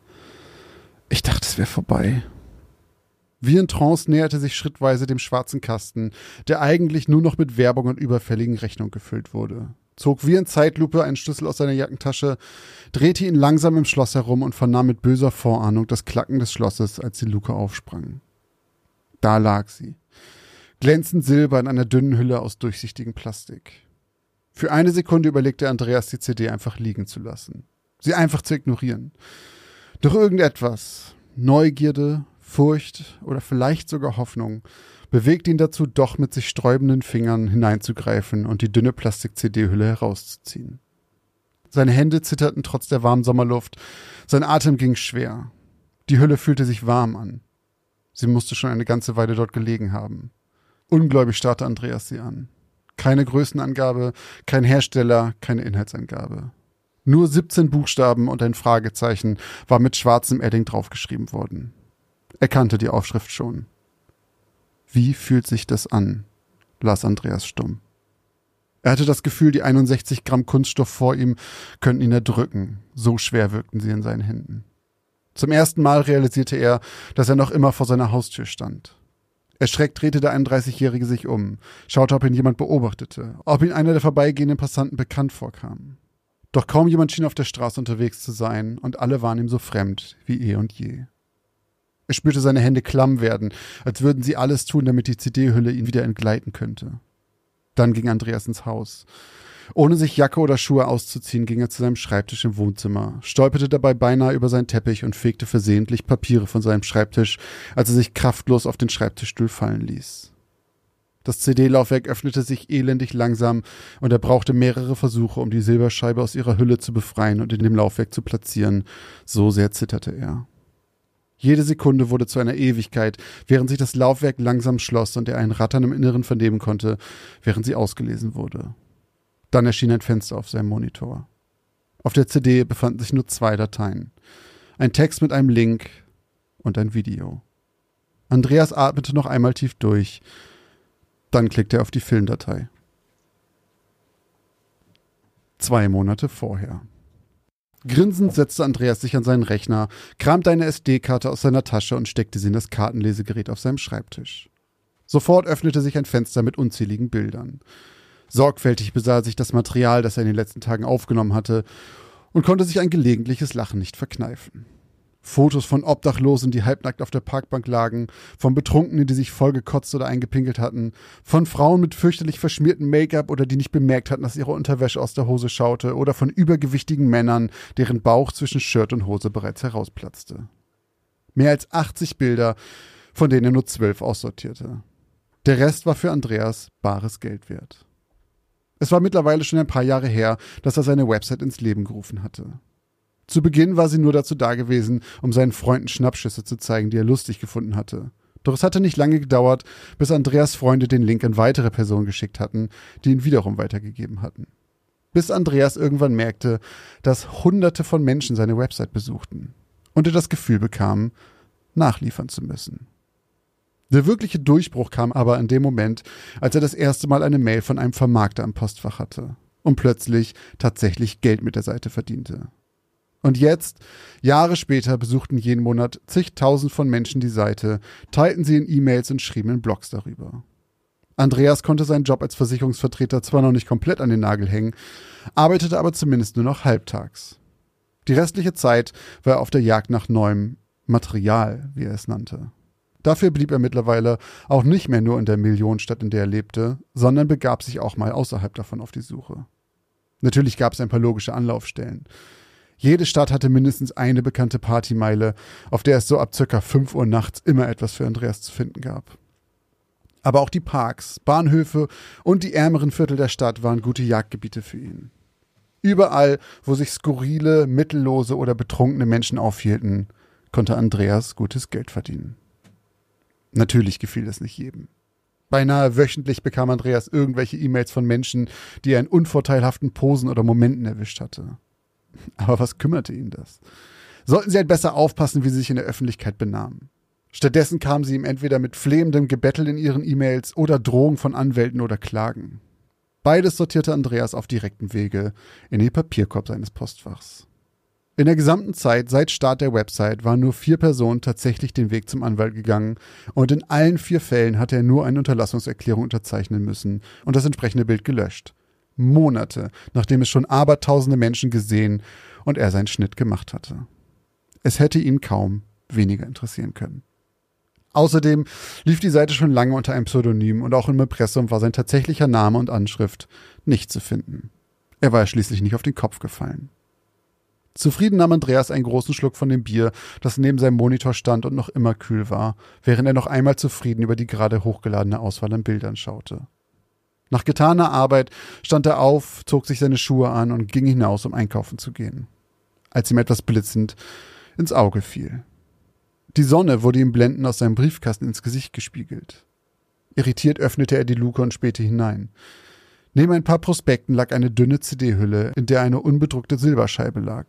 Ich dachte, es wäre vorbei. Wie in Trance näherte sich schrittweise dem schwarzen Kasten, der eigentlich nur noch mit Werbung und überfälligen Rechnungen gefüllt wurde. Zog wie in Zeitlupe einen Schlüssel aus seiner Jackentasche, drehte ihn langsam im Schloss herum und vernahm mit böser Vorahnung das Klacken des Schlosses, als die Luke aufsprang. Da lag sie, glänzend silber in einer dünnen Hülle aus durchsichtigem Plastik. Für eine Sekunde überlegte Andreas, die CD einfach liegen zu lassen, sie einfach zu ignorieren. Doch irgendetwas, Neugierde, Furcht oder vielleicht sogar Hoffnung, bewegt ihn dazu, doch mit sich sträubenden Fingern hineinzugreifen und die dünne Plastik-CD-Hülle herauszuziehen. Seine Hände zitterten trotz der warmen Sommerluft, sein Atem ging schwer. Die Hülle fühlte sich warm an. Sie musste schon eine ganze Weile dort gelegen haben. Ungläubig starrte Andreas sie an. Keine Größenangabe, kein Hersteller, keine Inhaltsangabe. Nur 17 Buchstaben und ein Fragezeichen war mit schwarzem Edding draufgeschrieben worden. Er kannte die Aufschrift schon. Wie fühlt sich das an? Las Andreas stumm. Er hatte das Gefühl, die 61 Gramm Kunststoff vor ihm könnten ihn erdrücken. So schwer wirkten sie in seinen Händen. Zum ersten Mal realisierte er, dass er noch immer vor seiner Haustür stand. Erschreckt drehte der 31-Jährige sich um, schaute, ob ihn jemand beobachtete, ob ihn einer der vorbeigehenden Passanten bekannt vorkam. Doch kaum jemand schien auf der Straße unterwegs zu sein und alle waren ihm so fremd wie eh und je. Er spürte seine Hände klamm werden, als würden sie alles tun, damit die CD-Hülle ihn wieder entgleiten könnte. Dann ging Andreas ins Haus. Ohne sich Jacke oder Schuhe auszuziehen, ging er zu seinem Schreibtisch im Wohnzimmer, stolperte dabei beinahe über seinen Teppich und fegte versehentlich Papiere von seinem Schreibtisch, als er sich kraftlos auf den Schreibtischstuhl fallen ließ. Das CD-Laufwerk öffnete sich elendig langsam und er brauchte mehrere Versuche, um die Silberscheibe aus ihrer Hülle zu befreien und in dem Laufwerk zu platzieren. So sehr zitterte er. Jede Sekunde wurde zu einer Ewigkeit, während sich das Laufwerk langsam schloss und er ein Rattern im Inneren vernehmen konnte, während sie ausgelesen wurde. Dann erschien ein Fenster auf seinem Monitor. Auf der CD befanden sich nur 2 Dateien. Ein Text mit einem Link und ein Video. Andreas atmete noch einmal tief durch. Dann klickte er auf die Filmdatei. 2 Monate vorher. Grinsend setzte Andreas sich an seinen Rechner, kramte eine SD-Karte aus seiner Tasche und steckte sie in das Kartenlesegerät auf seinem Schreibtisch. Sofort öffnete sich ein Fenster mit unzähligen Bildern. Sorgfältig besah er sich das Material, das er in den letzten Tagen aufgenommen hatte, und konnte sich ein gelegentliches Lachen nicht verkneifen. Fotos von Obdachlosen, die halbnackt auf der Parkbank lagen, von Betrunkenen, die sich vollgekotzt oder eingepinkelt hatten, von Frauen mit fürchterlich verschmiertem Make-up oder die nicht bemerkt hatten, dass ihre Unterwäsche aus der Hose schaute, oder von übergewichtigen Männern, deren Bauch zwischen Shirt und Hose bereits herausplatzte. Mehr als 80 Bilder, von denen er nur 12 aussortierte. Der Rest war für Andreas bares Geld wert. Es war mittlerweile schon ein paar Jahre her, dass er seine Website ins Leben gerufen hatte. Zu Beginn war sie nur dazu da gewesen, um seinen Freunden Schnappschüsse zu zeigen, die er lustig gefunden hatte. Doch es hatte nicht lange gedauert, bis Andreas Freunde den Link an weitere Personen geschickt hatten, die ihn wiederum weitergegeben hatten. Bis Andreas irgendwann merkte, dass Hunderte von Menschen seine Website besuchten und er das Gefühl bekam, nachliefern zu müssen. Der wirkliche Durchbruch kam aber in dem Moment, als er das erste Mal eine Mail von einem Vermarkter im Postfach hatte und plötzlich tatsächlich Geld mit der Seite verdiente. Und jetzt, Jahre später, besuchten jeden Monat zigtausend von Menschen die Seite, teilten sie in E-Mails und schrieben in Blogs darüber. Andreas konnte seinen Job als Versicherungsvertreter zwar noch nicht komplett an den Nagel hängen, arbeitete aber zumindest nur noch halbtags. Die restliche Zeit war er auf der Jagd nach neuem Material, wie er es nannte. Dafür blieb er mittlerweile auch nicht mehr nur in der Millionenstadt, in der er lebte, sondern begab sich auch mal außerhalb davon auf die Suche. Natürlich gab es ein paar logische Anlaufstellen. Jede Stadt hatte mindestens eine bekannte Partymeile, auf der es so ab ca. 5 Uhr nachts immer etwas für Andreas zu finden gab. Aber auch die Parks, Bahnhöfe und die ärmeren Viertel der Stadt waren gute Jagdgebiete für ihn. Überall, wo sich skurrile, mittellose oder betrunkene Menschen aufhielten, konnte Andreas gutes Geld verdienen. Natürlich gefiel es nicht jedem. Beinahe wöchentlich bekam Andreas irgendwelche E-Mails von Menschen, die er in unvorteilhaften Posen oder Momenten erwischt hatte. Aber was kümmerte ihn das? Sollten sie halt besser aufpassen, wie sie sich in der Öffentlichkeit benahmen. Stattdessen kamen sie ihm entweder mit flehendem Gebettel in ihren E-Mails oder Drohungen von Anwälten oder Klagen. Beides sortierte Andreas auf direktem Wege in den Papierkorb seines Postfachs. In der gesamten Zeit seit Start der Website waren nur 4 Personen tatsächlich den Weg zum Anwalt gegangen und in allen 4 Fällen hatte er nur eine Unterlassungserklärung unterzeichnen müssen und das entsprechende Bild gelöscht. Monate, nachdem es schon abertausende Menschen gesehen und er seinen Schnitt gemacht hatte. Es hätte ihn kaum weniger interessieren können. Außerdem lief die Seite schon lange unter einem Pseudonym und auch im Impressum war sein tatsächlicher Name und Anschrift nicht zu finden. Er war ja schließlich nicht auf den Kopf gefallen. Zufrieden nahm Andreas einen großen Schluck von dem Bier, das neben seinem Monitor stand und noch immer kühl war, während er noch einmal zufrieden über die gerade hochgeladene Auswahl an Bildern schaute. Nach getaner Arbeit stand er auf, zog sich seine Schuhe an und ging hinaus, um einkaufen zu gehen. Als ihm etwas blitzend ins Auge fiel. Die Sonne wurde ihm blendend aus seinem Briefkasten ins Gesicht gespiegelt. Irritiert öffnete er die Luke und spähte hinein. Neben ein paar Prospekten lag eine dünne CD-Hülle, in der eine unbedruckte Silberscheibe lag.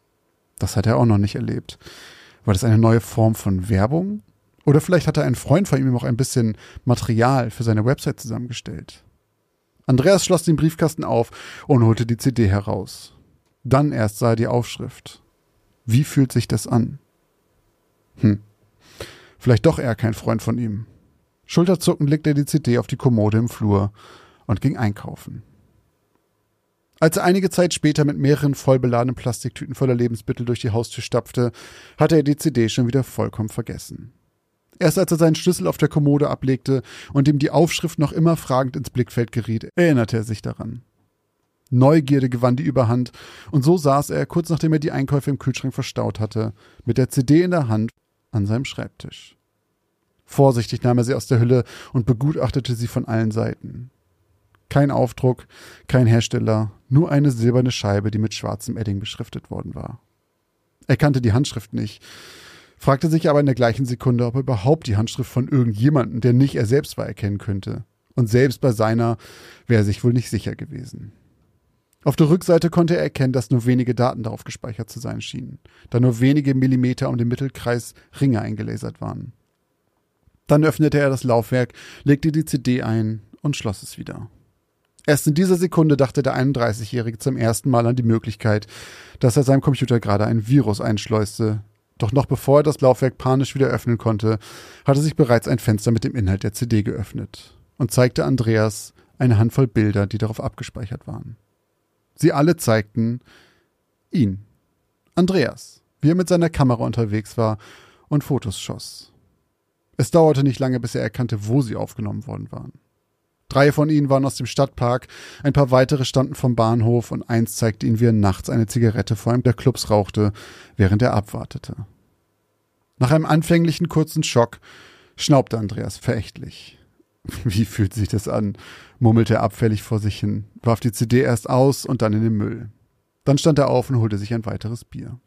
Das hat er auch noch nicht erlebt. War das eine neue Form von Werbung? Oder vielleicht hatte ein Freund von ihm auch ein bisschen Material für seine Website zusammengestellt. Andreas schloss den Briefkasten auf und holte die CD heraus. Dann erst sah er die Aufschrift. Wie fühlt sich das an? Vielleicht doch eher kein Freund von ihm. Schulterzuckend legte er die CD auf die Kommode im Flur und ging einkaufen. Als er einige Zeit später mit mehreren vollbeladenen Plastiktüten voller Lebensmittel durch die Haustür stapfte, hatte er die CD schon wieder vollkommen vergessen. Erst als er seinen Schlüssel auf der Kommode ablegte und ihm die Aufschrift noch immer fragend ins Blickfeld geriet, erinnerte er sich daran. Neugierde gewann die Überhand und so saß er, kurz nachdem er die Einkäufe im Kühlschrank verstaut hatte, mit der CD in der Hand an seinem Schreibtisch. Vorsichtig nahm er sie aus der Hülle und begutachtete sie von allen Seiten. Kein Aufdruck, kein Hersteller, nur eine silberne Scheibe, die mit schwarzem Edding beschriftet worden war. Er kannte die Handschrift nicht, fragte sich aber in der gleichen Sekunde, ob er überhaupt die Handschrift von irgendjemandem, der nicht er selbst war, erkennen könnte. Und selbst bei seiner wäre er sich wohl nicht sicher gewesen. Auf der Rückseite konnte er erkennen, dass nur wenige Daten darauf gespeichert zu sein schienen, da nur wenige Millimeter um den Mittelkreis Ringe eingelasert waren. Dann öffnete er das Laufwerk, legte die CD ein und schloss es wieder. Erst in dieser Sekunde dachte der 31-Jährige zum ersten Mal an die Möglichkeit, dass er seinem Computer gerade ein Virus einschleuste. Doch noch bevor er das Laufwerk panisch wieder öffnen konnte, hatte sich bereits ein Fenster mit dem Inhalt der CD geöffnet und zeigte Andreas eine Handvoll Bilder, die darauf abgespeichert waren. Sie alle zeigten ihn, Andreas, wie er mit seiner Kamera unterwegs war und Fotos schoss. Es dauerte nicht lange, bis er erkannte, wo sie aufgenommen worden waren. 3 von ihnen waren aus dem Stadtpark, ein paar weitere standen vom Bahnhof und eins zeigte ihn, wie er nachts eine Zigarette vor einem der Clubs rauchte, während er abwartete. Nach einem anfänglichen kurzen Schock schnaubte Andreas verächtlich. Wie fühlt sich das an? Murmelte er abfällig vor sich hin, warf die CD erst aus und dann in den Müll. Dann stand er auf und holte sich ein weiteres Bier.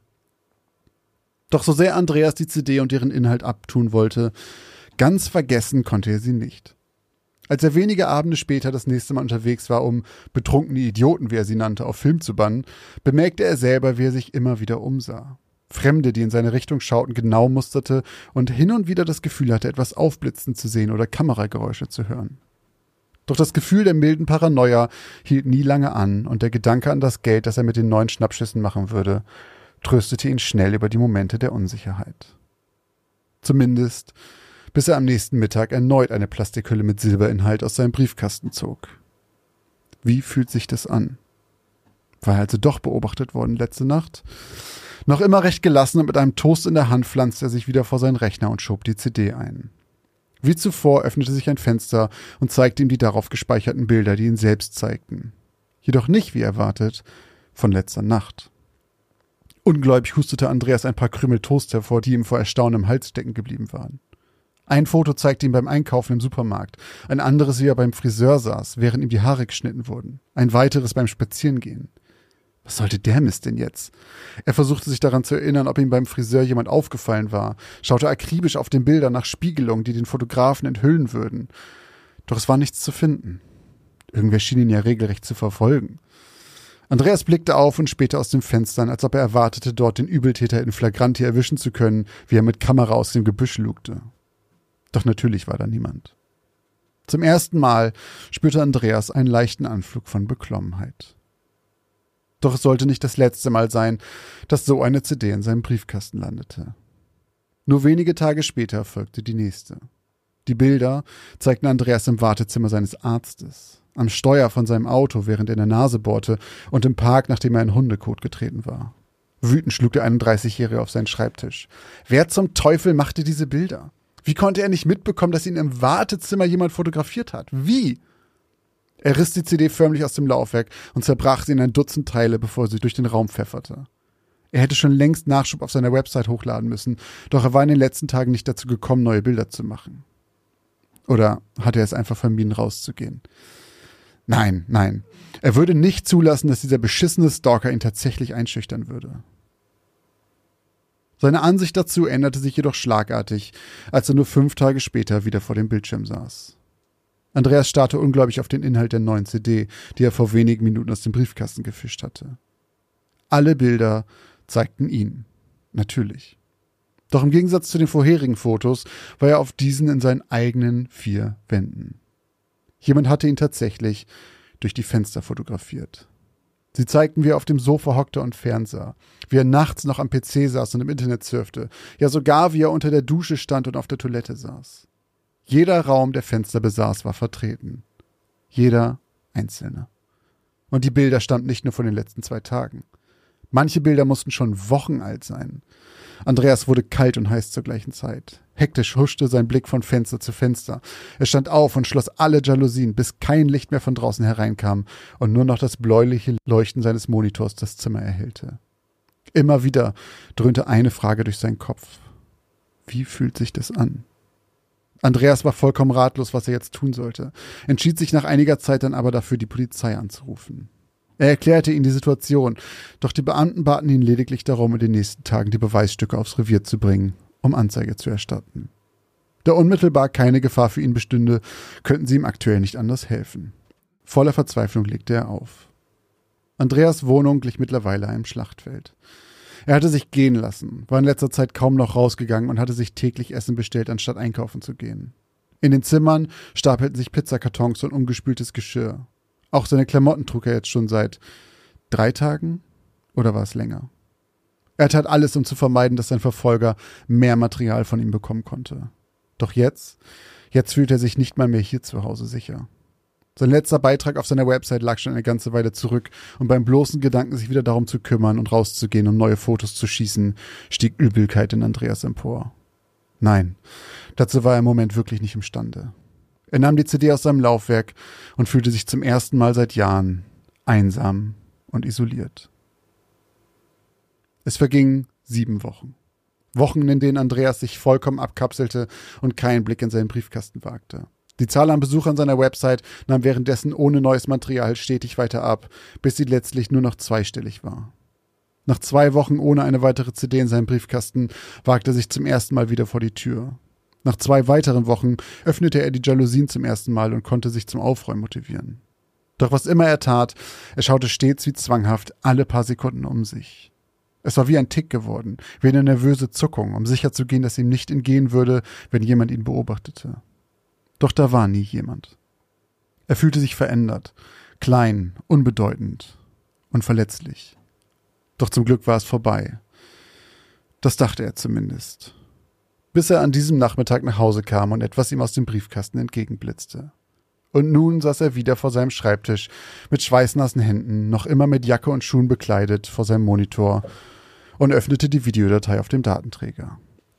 Doch so sehr Andreas die CD und ihren Inhalt abtun wollte, ganz vergessen konnte er sie nicht. Als er wenige Abende später das nächste Mal unterwegs war, um betrunkene Idioten, wie er sie nannte, auf Film zu bannen, bemerkte er selber, wie er sich immer wieder umsah. Fremde, die in seine Richtung schauten, genau musterte und hin und wieder das Gefühl hatte, etwas aufblitzen zu sehen oder Kamerageräusche zu hören. Doch das Gefühl der milden Paranoia hielt nie lange an und der Gedanke an das Geld, das er mit den neuen Schnappschüssen machen würde, tröstete ihn schnell über die Momente der Unsicherheit. Zumindest, bis er am nächsten Mittag erneut eine Plastikhülle mit Silberinhalt aus seinem Briefkasten zog. Wie fühlt sich das an? War er also doch beobachtet worden letzte Nacht? Noch immer recht gelassen und mit einem Toast in der Hand pflanzte er sich wieder vor seinen Rechner und schob die CD ein. Wie zuvor öffnete sich ein Fenster und zeigte ihm die darauf gespeicherten Bilder, die ihn selbst zeigten. Jedoch nicht, wie erwartet, von letzter Nacht. Ungläubig hustete Andreas ein paar Krümel Toast hervor, die ihm vor Erstaunen im Hals stecken geblieben waren. Ein Foto zeigte ihn beim Einkaufen im Supermarkt, ein anderes, wie er beim Friseur saß, während ihm die Haare geschnitten wurden, ein weiteres beim Spazierengehen. Was sollte der Mist denn jetzt? Er versuchte sich daran zu erinnern, ob ihm beim Friseur jemand aufgefallen war, schaute akribisch auf den Bildern nach Spiegelungen, die den Fotografen enthüllen würden. Doch es war nichts zu finden. Irgendwer schien ihn ja regelrecht zu verfolgen. Andreas blickte auf und spähte aus dem Fenstern, als ob er erwartete, dort den Übeltäter in Flagranti erwischen zu können, wie er mit Kamera aus dem Gebüsch lugte. Doch natürlich war da niemand. Zum ersten Mal spürte Andreas einen leichten Anflug von Beklommenheit. Doch es sollte nicht das letzte Mal sein, dass so eine CD in seinem Briefkasten landete. Nur wenige Tage später folgte die nächste. Die Bilder zeigten Andreas im Wartezimmer seines Arztes, am Steuer von seinem Auto, während er in der Nase bohrte, und im Park, nachdem er in Hundekot getreten war. Wütend schlug der 31-Jährige auf seinen Schreibtisch. Wer zum Teufel machte diese Bilder? Wie konnte er nicht mitbekommen, dass ihn im Wartezimmer jemand fotografiert hat? Wie? Er riss die CD förmlich aus dem Laufwerk und zerbrach sie in ein Dutzend Teile, bevor er sie durch den Raum pfefferte. Er hätte schon längst Nachschub auf seiner Website hochladen müssen, doch er war in den letzten Tagen nicht dazu gekommen, neue Bilder zu machen. Oder hatte er es einfach vermieden, rauszugehen? Nein. Er würde nicht zulassen, dass dieser beschissene Stalker ihn tatsächlich einschüchtern würde. Seine Ansicht dazu änderte sich jedoch schlagartig, als er nur 5 Tage später wieder vor dem Bildschirm saß. Andreas starrte ungläubig auf den Inhalt der neuen CD, die er vor wenigen Minuten aus dem Briefkasten gefischt hatte. Alle Bilder zeigten ihn. Natürlich. Doch im Gegensatz zu den vorherigen Fotos war er auf diesen in seinen eigenen 4 Wänden. Jemand hatte ihn tatsächlich durch die Fenster fotografiert. Sie zeigten, wie er auf dem Sofa hockte und fernsah, wie er nachts noch am PC saß und im Internet surfte, ja sogar wie er unter der Dusche stand und auf der Toilette saß. Jeder Raum, der Fenster besaß, war vertreten. Jeder einzelne. Und die Bilder stammten nicht nur von den letzten 2 Tagen. Manche Bilder mussten schon Wochen alt sein. Andreas wurde kalt und heiß zur gleichen Zeit. Hektisch huschte sein Blick von Fenster zu Fenster. Er stand auf und schloss alle Jalousien, bis kein Licht mehr von draußen hereinkam und nur noch das bläuliche Leuchten seines Monitors das Zimmer erhellte. Immer wieder dröhnte eine Frage durch seinen Kopf. Wie fühlt sich das an? Andreas war vollkommen ratlos, was er jetzt tun sollte, entschied sich nach einiger Zeit dann aber dafür, die Polizei anzurufen. Er erklärte ihnen die Situation, doch die Beamten baten ihn lediglich darum, in den nächsten Tagen die Beweisstücke aufs Revier zu bringen, um Anzeige zu erstatten. Da unmittelbar keine Gefahr für ihn bestünde, könnten sie ihm aktuell nicht anders helfen. Voller Verzweiflung legte er auf. Andreas' Wohnung glich mittlerweile einem Schlachtfeld. Er hatte sich gehen lassen, war in letzter Zeit kaum noch rausgegangen und hatte sich täglich Essen bestellt, anstatt einkaufen zu gehen. In den Zimmern stapelten sich Pizzakartons und ungespültes Geschirr. Auch seine Klamotten trug er jetzt schon seit 3 Tagen? Oder war es länger? Er tat alles, um zu vermeiden, dass sein Verfolger mehr Material von ihm bekommen konnte. Doch jetzt fühlt er sich nicht mal mehr hier zu Hause sicher. Sein letzter Beitrag auf seiner Website lag schon eine ganze Weile zurück und beim bloßen Gedanken, sich wieder darum zu kümmern und rauszugehen, um neue Fotos zu schießen, stieg Übelkeit in Andreas empor. Nein, dazu war er im Moment wirklich nicht imstande. Er nahm die CD aus seinem Laufwerk und fühlte sich zum ersten Mal seit Jahren einsam und isoliert. Es vergingen 7 Wochen. Wochen, in denen Andreas sich vollkommen abkapselte und keinen Blick in seinen Briefkasten wagte. Die Zahl an Besuchern seiner Website nahm währenddessen ohne neues Material stetig weiter ab, bis sie letztlich nur noch zweistellig war. Nach 2 Wochen ohne eine weitere CD in seinem Briefkasten wagte er sich zum ersten Mal wieder vor die Tür. Nach 2 weiteren Wochen öffnete er die Jalousien zum ersten Mal und konnte sich zum Aufräumen motivieren. Doch was immer er tat, er schaute stets wie zwanghaft alle paar Sekunden um sich. Es war wie ein Tick geworden, wie eine nervöse Zuckung, um sicherzugehen, dass ihm nicht entgehen würde, wenn jemand ihn beobachtete. Doch da war nie jemand. Er fühlte sich verändert, klein, unbedeutend und verletzlich. Doch zum Glück war es vorbei. Das dachte er zumindest. Bis er an diesem Nachmittag nach Hause kam und etwas ihm aus dem Briefkasten entgegenblitzte. Und nun saß er wieder vor seinem Schreibtisch, mit schweißnassen Händen, noch immer mit Jacke und Schuhen bekleidet, vor seinem Monitor und öffnete die Videodatei auf dem Datenträger.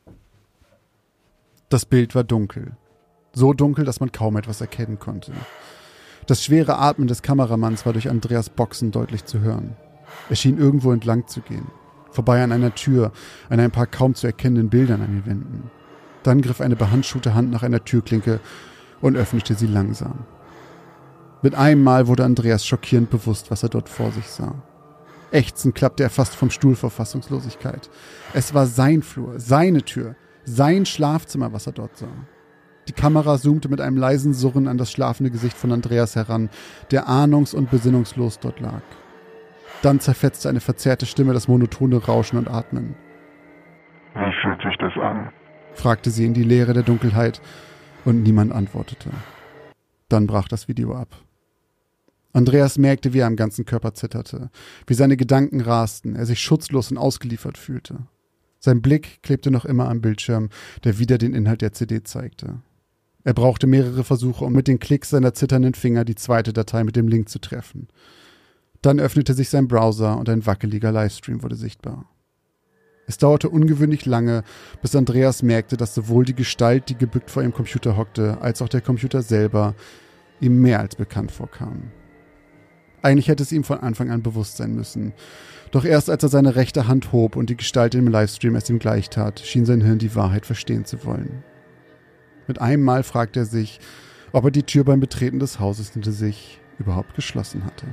Das Bild war dunkel. So dunkel, dass man kaum etwas erkennen konnte. Das schwere Atmen des Kameramanns war durch Andreas Boxen deutlich zu hören. Er schien irgendwo entlang zu gehen. Vorbei an einer Tür, an ein paar kaum zu erkennenden Bildern an den Wänden. Dann griff eine behandschuhte Hand nach einer Türklinke und öffnete sie langsam. Mit einem Mal wurde Andreas schockierend bewusst, was er dort vor sich sah. Ächzend klappte er fast vom Stuhl vor Fassungslosigkeit. Es war sein Flur, seine Tür, sein Schlafzimmer, was er dort sah. Die Kamera zoomte mit einem leisen Surren an das schlafende Gesicht von Andreas heran, der ahnungs- und besinnungslos dort lag. Dann zerfetzte eine verzerrte Stimme das monotone Rauschen und Atmen. Wie fühlt sich das an? Fragte sie in die Leere der Dunkelheit, und niemand antwortete. Dann brach das Video ab. Andreas merkte, wie er am ganzen Körper zitterte, wie seine Gedanken rasten, er sich schutzlos und ausgeliefert fühlte. Sein Blick klebte noch immer am Bildschirm, der wieder den Inhalt der CD zeigte. Er brauchte mehrere Versuche, um mit den Klicks seiner zitternden Finger die zweite Datei mit dem Link zu treffen. Dann öffnete sich sein Browser und ein wackeliger Livestream wurde sichtbar. Es dauerte ungewöhnlich lange, bis Andreas merkte, dass sowohl die Gestalt, die gebückt vor ihrem Computer hockte, als auch der Computer selber ihm mehr als bekannt vorkamen. Eigentlich hätte es ihm von Anfang an bewusst sein müssen. Doch erst als er seine rechte Hand hob und die Gestalt im Livestream es ihm gleich tat, schien sein Hirn die Wahrheit verstehen zu wollen. Mit einem Mal fragte er sich, ob er die Tür beim Betreten des Hauses hinter sich überhaupt geschlossen hatte.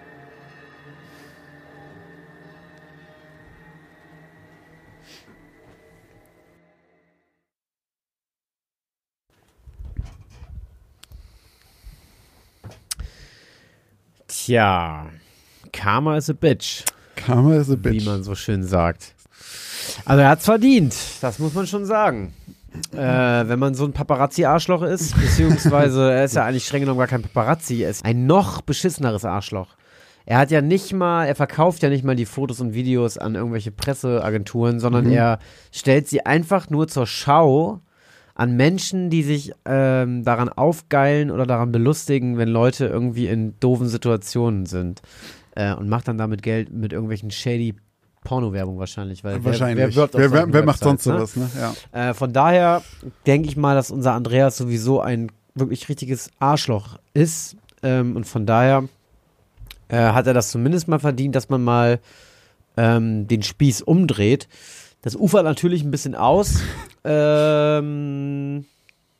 Tja, Karma is a bitch. Karma is a bitch. Wie man so schön sagt. Also er hat's verdient, das muss man schon sagen. Wenn man so ein Paparazzi-Arschloch ist, beziehungsweise er ist ja eigentlich streng genommen gar kein Paparazzi, er ist ein noch beschisseneres Arschloch. Er verkauft ja nicht mal die Fotos und Videos an irgendwelche Presseagenturen, sondern er stellt sie einfach nur zur Schau an Menschen, die sich daran aufgeilen oder daran belustigen, wenn Leute irgendwie in doofen Situationen sind. Und macht dann damit Geld mit irgendwelchen shady Porno-Werbung wahrscheinlich. Weil wer macht sonst sowas, ne? Ja. Von daher denke ich mal, dass unser Andreas sowieso ein wirklich richtiges Arschloch ist. Und von daher hat er das zumindest mal verdient, dass man mal den Spieß umdreht. Das ufert natürlich ein bisschen aus.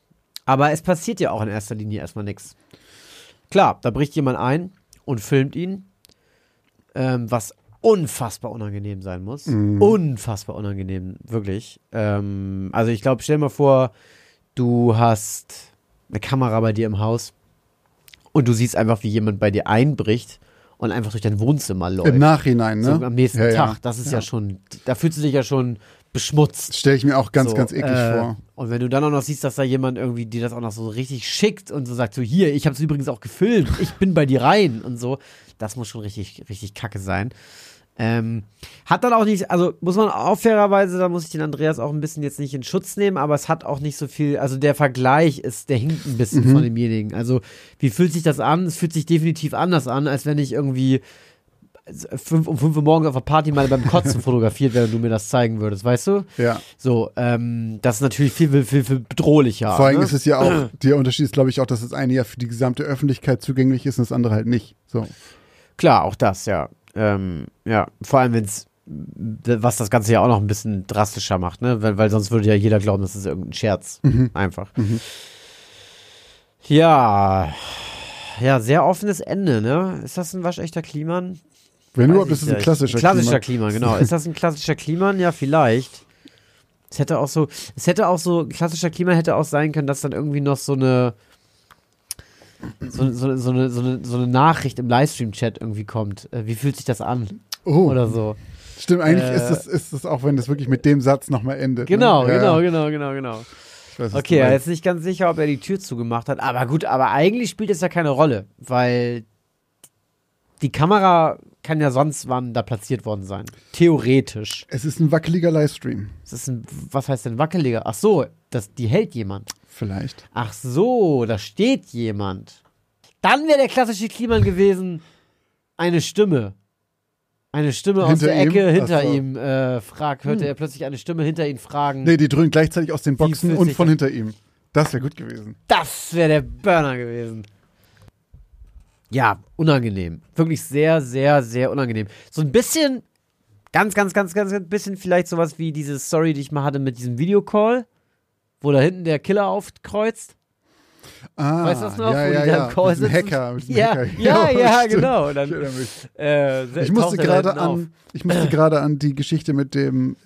Aber es passiert ja auch in erster Linie erstmal nichts. Klar, da bricht jemand ein und filmt ihn, was unfassbar unangenehm sein muss. Unfassbar unangenehm, wirklich. Also ich glaube, stell dir mal vor, du hast eine Kamera bei dir im Haus und du siehst einfach, wie jemand bei dir einbricht und einfach durch dein Wohnzimmer läuft. Im Nachhinein, ne? So am nächsten Tag. Das ist ja schon, da fühlst du dich ja schon beschmutzt. Stelle ich mir auch ganz, So, ganz eklig vor. Und wenn du dann auch noch siehst, dass da jemand irgendwie dir das auch noch so richtig schickt und so sagt, so hier, ich habe es übrigens auch gefilmt, ich bin bei dir rein und so, das muss schon richtig, richtig kacke sein. Hat dann auch nicht, also muss man auch fairerweise, da muss ich den Andreas auch ein bisschen jetzt nicht in Schutz nehmen, aber es hat auch nicht so viel, also der Vergleich der hinkt ein bisschen von demjenigen. Also wie fühlt sich das an? Es fühlt sich definitiv anders an, als wenn ich irgendwie um 5 Uhr morgens auf der Party mal beim Kotzen fotografiert werde und du mir das zeigen würdest, weißt du? Ja. So, das ist natürlich viel bedrohlicher. Vor allem ne? ist es ja auch, der Unterschied ist, glaube ich, auch, dass das eine ja für die gesamte Öffentlichkeit zugänglich ist und das andere halt nicht. So. Klar, auch das, ja. Ja, vor allem, was das Ganze ja auch noch ein bisschen drastischer macht, ne? Weil sonst würde ja jeder glauben, das ist irgendein Scherz. Einfach. Ja, sehr offenes Ende, ne? Ist das ein waschechter Kliman? Wenn Weiß überhaupt, ich ist es ein nicht. klassischer Klassischer Kliman, genau. Ist das ein klassischer Kliman? Ja, vielleicht. Klassischer Kliman hätte auch sein können, dass dann irgendwie noch so eine Nachricht im Livestream-Chat irgendwie kommt. Wie fühlt sich das an? Oh. Oder so. Stimmt, eigentlich ist es auch, wenn das wirklich mit dem Satz nochmal endet. Genau, ne? genau. Ich weiß, was Okay, du er meinst. ist nicht ganz sicher, ob er die Tür zugemacht hat. Aber gut, aber eigentlich spielt es ja keine Rolle, weil die Kamera kann ja sonst wann da platziert worden sein. Theoretisch. Es ist ein wackeliger Livestream. Was heißt denn wackeliger? Ach so, die hält jemand. Vielleicht. Ach so, da steht jemand. Dann wäre der klassische Kliman gewesen, eine Stimme. Eine Stimme aus Hinter der ihm? Ecke hinter Ach so. ihm hörte er plötzlich eine Stimme hinter ihm fragen. Nee, die dröhnen gleichzeitig aus den Boxen fühlt und sich von das- hinter ihm. Das wäre gut gewesen. Das wäre der Burner gewesen. Ja, unangenehm. Wirklich sehr, sehr, sehr unangenehm. So ein bisschen, ganz bisschen vielleicht sowas wie diese Story, die ich mal hatte mit diesem Videocall, wo da hinten der Killer aufkreuzt. Ah, Weißt du das noch? Ja, Wo die ja, da ja. im Call Mit dem sitzen? Hacker. Mit dem Ja, Hacker. ja, stimmt. genau. Und dann, Ich erinnere mich. Ich musste gerade an die Geschichte mit dem,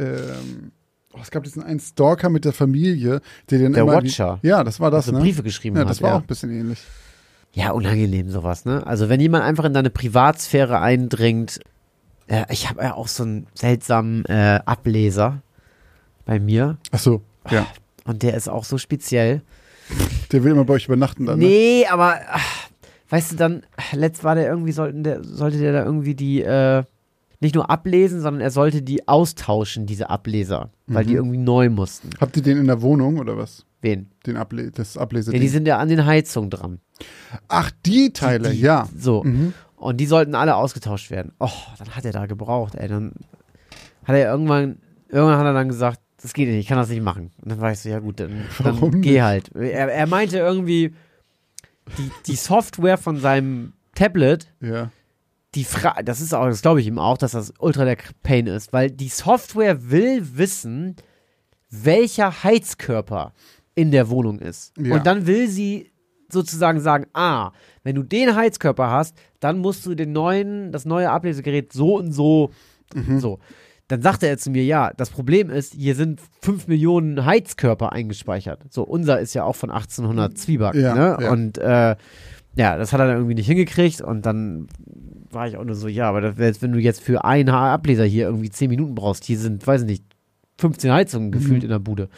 es gab diesen einen Stalker mit der Familie, der den Der immer Watcher. Ja, das war das, so ne? Briefe geschrieben Ja, hat. das war auch ein bisschen ähnlich. Ja, unangenehm sowas, ne? Also wenn jemand einfach in deine Privatsphäre eindringt, ich habe ja auch so einen seltsamen Ableser bei mir Ach so, ja. und der ist auch so speziell. Der will immer bei euch übernachten dann, ne? Nee, aber weißt du, dann letzt war der irgendwie, sollte der da irgendwie die nicht nur ablesen, sondern er sollte die austauschen, diese Ableser, weil die irgendwie neu mussten. Habt ihr den in der Wohnung oder was? Wen? Das Ablese. Ja, die sind ja an den Heizungen dran. Ach, die Teile, Die- ja. So. Mhm. Und die sollten alle ausgetauscht werden. Oh, dann hat er da gebraucht, ey. Dann hat er irgendwann hat er dann gesagt, das geht nicht, ich kann das nicht machen. Und dann war ich so, ja gut, dann Warum geh nicht? halt. Er meinte irgendwie, die Software von seinem Tablet, Ja. das glaube ich ihm auch, dass das ultra der Pain ist, weil die Software will wissen, welcher Heizkörper in der Wohnung ist. Ja. Und dann will sie sozusagen sagen, wenn du den Heizkörper hast, dann musst du das neue Ablesegerät so und so, so. Dann sagte er zu mir, ja, das Problem ist, hier sind 5 Millionen Heizkörper eingespeichert. So, unser ist ja auch von 1800 Zwieback, Ja, ne? ja. Und ja, das hat er dann irgendwie nicht hingekriegt und dann war ich auch nur so, ja, aber das wäre jetzt, wenn du jetzt für einen Ableser hier irgendwie 10 Minuten brauchst, hier sind, weiß ich nicht, 15 Heizungen gefühlt in der Bude.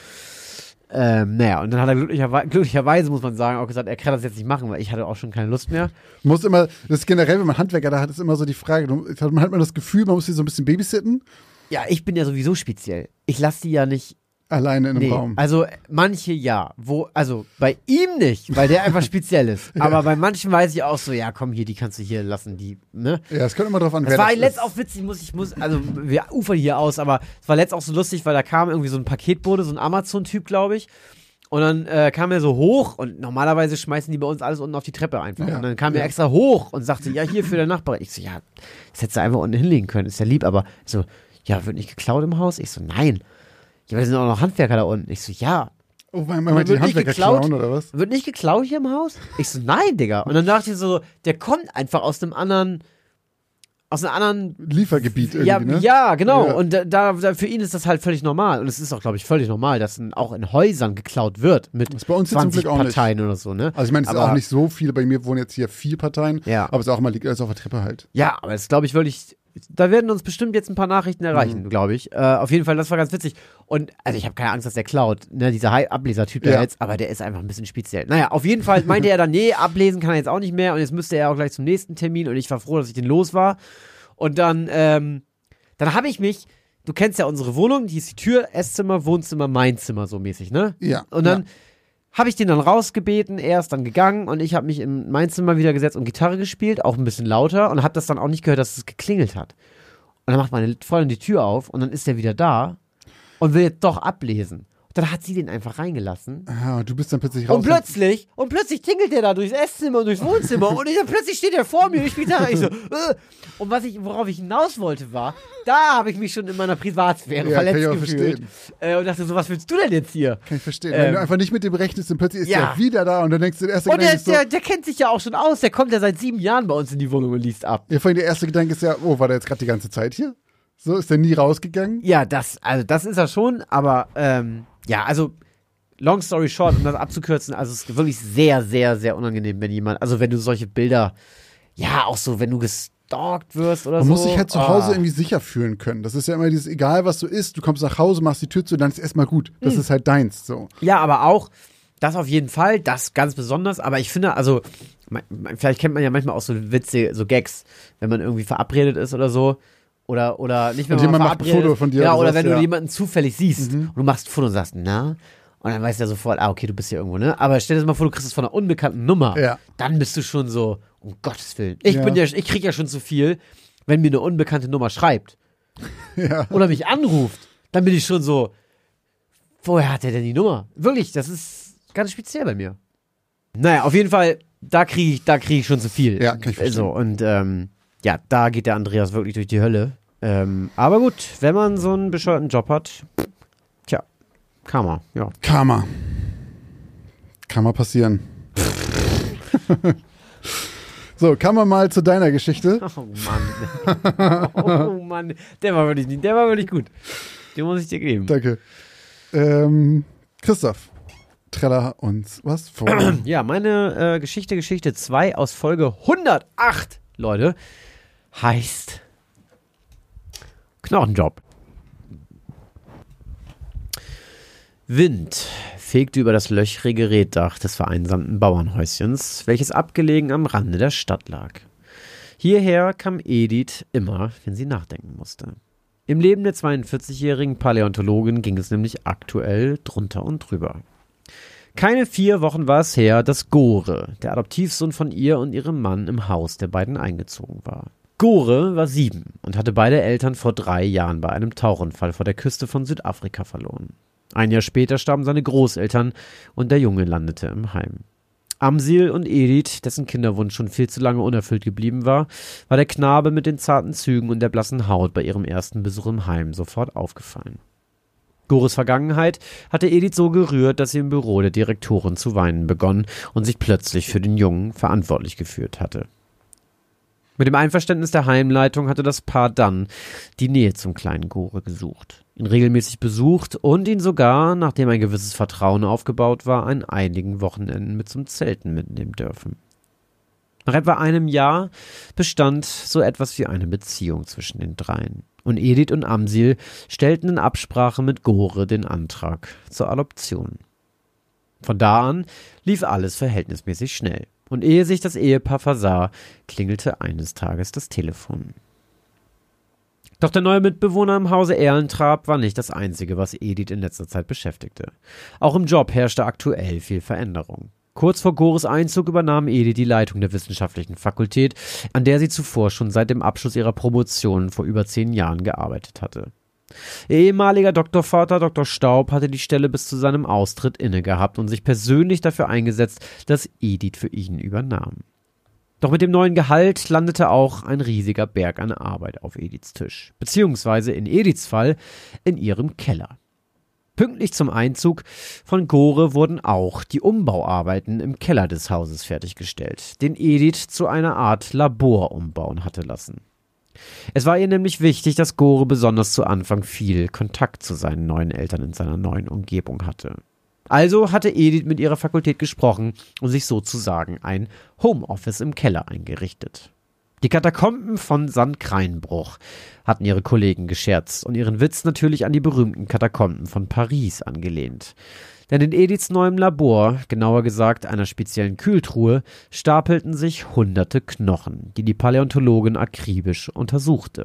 Naja, und dann hat er glücklicherweise, muss man sagen, auch gesagt, er kann das jetzt nicht machen, weil ich hatte auch schon keine Lust mehr. Muss immer, das ist generell, wenn man Handwerker da hat, ist immer so die Frage, man hat das Gefühl, man muss sie so ein bisschen babysitten, Ja, ich bin ja sowieso speziell. Ich lasse die ja nicht. alleine in einem Nee, Raum. also manche ja. Also bei ihm nicht, weil der einfach speziell ist. Aber bei manchen weiß ich auch so, ja komm hier, die kannst du hier lassen, die, ne? Ja, es kommt immer drauf an, Das wer war das letzt ist. auch witzig, also wir ufern hier aus, aber es war letzt auch so lustig, weil da kam irgendwie so ein Paketbote, so ein Amazon-Typ, glaube ich. Und dann kam er so hoch und normalerweise schmeißen die bei uns alles unten auf die Treppe einfach. Ja, Und dann kam er ja. extra hoch und sagte, ja, hier für den Nachbar. Ich so, ja, das hättest du einfach unten hinlegen können, ist ja lieb, aber so, ja, wird nicht geklaut im Haus? Ich so, nein. Ja, wir sind auch noch Handwerker da unten. Ich so, ja. Oh, man die Handwerker klauen oder was? Wird nicht geklaut hier im Haus? Ich so, nein, Digga. Und dann dachte ich so, der kommt einfach aus einem anderen Liefergebiet irgendwie, ne? Ja, genau. Ja. Und da für ihn ist das halt völlig normal. Und es ist auch, glaube ich, völlig normal, dass auch in Häusern geklaut wird mit Das ist bei uns jetzt zum 20 Glück auch Parteien nicht. oder so, ne? Also ich meine, es ist auch nicht so viele. Bei mir wohnen jetzt hier 4 Parteien. Ja. Aber es ist auch mal liegt alles auf der Treppe halt. Ja, aber das glaube ich wirklich. Da werden uns bestimmt jetzt ein paar Nachrichten erreichen, glaube ich. Auf jeden Fall, das war ganz witzig. Und also ich habe keine Angst, dass der klaut, ne, dieser Ableser-Typ da jetzt, aber der ist einfach ein bisschen speziell. Naja, auf jeden Fall meinte er dann, nee, ablesen kann er jetzt auch nicht mehr und jetzt müsste er auch gleich zum nächsten Termin und ich war froh, dass ich den los war. Und dann habe ich mich, du kennst ja unsere Wohnung, die ist die Tür, Esszimmer, Wohnzimmer, mein Zimmer so mäßig, ne? Ja. Und dann habe ich den dann rausgebeten, er ist dann gegangen und ich habe mich in mein Zimmer wieder gesetzt und Gitarre gespielt, auch ein bisschen lauter und habe das dann auch nicht gehört, dass es geklingelt hat. Und dann macht meine Freundin die Tür auf und dann ist er wieder da und will jetzt doch ablesen. Dann hat sie den einfach reingelassen. Ja, du bist dann plötzlich raus. Und plötzlich tingelt der da durchs Esszimmer und durchs Wohnzimmer und plötzlich steht er vor mir und ich spiele da. Ich so, Und worauf ich hinaus wollte war, da habe ich mich schon in meiner Privatsphäre verletzt gefühlt. Und dachte so, was willst du denn jetzt hier? Kann ich verstehen. Wenn du einfach nicht mit dem rechnest und plötzlich ist der wieder da und dann denkst du, der erste Gedanke ist so... Der kennt sich ja auch schon aus. Der kommt ja seit 7 Jahren bei uns in die Wohnung und liest ab. Ja, vor allem der erste Gedanke ist ja, oh, war der jetzt gerade die ganze Zeit hier? So, ist der nie rausgegangen? Ja, das ist er schon, aber ja, also long story short, um das abzukürzen, also es ist wirklich sehr, sehr, sehr unangenehm, wenn du solche Bilder, ja, auch so, wenn du gestalkt wirst oder Man so. muss sich halt zu Hause irgendwie sicher fühlen können. Das ist ja immer dieses, egal was du isst, du kommst nach Hause, machst die Tür zu, dann ist erstmal gut. Das ist halt deins, so. Ja, aber auch, das auf jeden Fall, das ganz besonders, aber ich finde, also, vielleicht kennt man ja manchmal auch so Witze, so Gags, wenn man irgendwie verabredet ist oder so. Oder nicht, wenn und man macht ein Foto von dir. Ja, oder sowas, wenn du jemanden zufällig siehst und du machst ein Foto und sagst, na? Und dann weiß der sofort, okay, du bist hier irgendwo, ne? Aber stell dir mal vor, du kriegst es von einer unbekannten Nummer. Ja. Dann bist du schon so, um Gottes Willen. Ich krieg ja schon zu viel, wenn mir eine unbekannte Nummer schreibt. Ja. Oder mich anruft. Dann bin ich schon so, woher hat der denn die Nummer? Wirklich, das ist ganz speziell bei mir. Naja, auf jeden Fall, da krieg ich schon zu viel. Ja, kann ich verstehen. So, und ja, da geht der Andreas wirklich durch die Hölle. Aber gut, wenn man so einen bescheuerten Job hat, tja, Karma, ja. Karma. Kann mal passieren. So, kommen wir mal zu deiner Geschichte. Oh Mann. Oh Mann. Der war wirklich gut. Den muss ich dir geben. Danke. Christoph, treller uns was vor. Ja, meine Geschichte 2 aus Folge 108, Leute, heißt Knochenjob. Wind fegte über das löchrige Reetdach des vereinsamten Bauernhäuschens, welches abgelegen am Rande der Stadt lag. Hierher kam Edith immer, wenn sie nachdenken musste. Im Leben der 42-jährigen Paläontologin ging es nämlich aktuell drunter und drüber. Keine 4 Wochen war es her, dass Gore, der Adoptivsohn von ihr und ihrem Mann, im Haus der beiden eingezogen war. Gore war 7 und hatte beide Eltern vor 3 Jahren bei einem Tauchunfall vor der Küste von Südafrika verloren. Ein Jahr später starben seine Großeltern und der Junge landete im Heim. Amsil und Edith, dessen Kinderwunsch schon viel zu lange unerfüllt geblieben war der Knabe mit den zarten Zügen und der blassen Haut bei ihrem ersten Besuch im Heim sofort aufgefallen. Gores Vergangenheit hatte Edith so gerührt, dass sie im Büro der Direktorin zu weinen begonnen und sich plötzlich für den Jungen verantwortlich gefühlt hatte. Mit dem Einverständnis der Heimleitung hatte das Paar dann die Nähe zum kleinen Gore gesucht, ihn regelmäßig besucht und ihn sogar, nachdem ein gewisses Vertrauen aufgebaut war, an einigen Wochenenden mit zum Zelten mitnehmen dürfen. Nach etwa einem Jahr bestand so etwas wie eine Beziehung zwischen den dreien. Und Edith und Amsil stellten in Absprache mit Gore den Antrag zur Adoption. Von da an lief alles verhältnismäßig schnell. Und ehe sich das Ehepaar versah, klingelte eines Tages das Telefon. Doch der neue Mitbewohner im Hause Erlentrab war nicht das Einzige, was Edith in letzter Zeit beschäftigte. Auch im Job herrschte aktuell viel Veränderung. Kurz vor Gores Einzug übernahm Edith die Leitung der wissenschaftlichen Fakultät, an der sie zuvor schon seit dem Abschluss ihrer Promotion vor über 10 Jahren gearbeitet hatte. Ihr ehemaliger Doktorvater Dr. Staub hatte die Stelle bis zu seinem Austritt inne gehabt und sich persönlich dafür eingesetzt, dass Edith für ihn übernahm. Doch mit dem neuen Gehalt landete auch ein riesiger Berg an Arbeit auf Ediths Tisch, beziehungsweise in Ediths Fall in ihrem Keller. Pünktlich zum Einzug von Gore wurden auch die Umbauarbeiten im Keller des Hauses fertiggestellt, den Edith zu einer Art Labor umbauen hatte lassen. Es war ihr nämlich wichtig, dass Gore besonders zu Anfang viel Kontakt zu seinen neuen Eltern in seiner neuen Umgebung hatte. Also hatte Edith mit ihrer Fakultät gesprochen und sich sozusagen ein Homeoffice im Keller eingerichtet. Die Katakomben von St. Kreinbruch hatten ihre Kollegen gescherzt und ihren Witz natürlich an die berühmten Katakomben von Paris angelehnt. Denn in Ediths neuem Labor, genauer gesagt einer speziellen Kühltruhe, stapelten sich hunderte Knochen, die die Paläontologin akribisch untersuchte.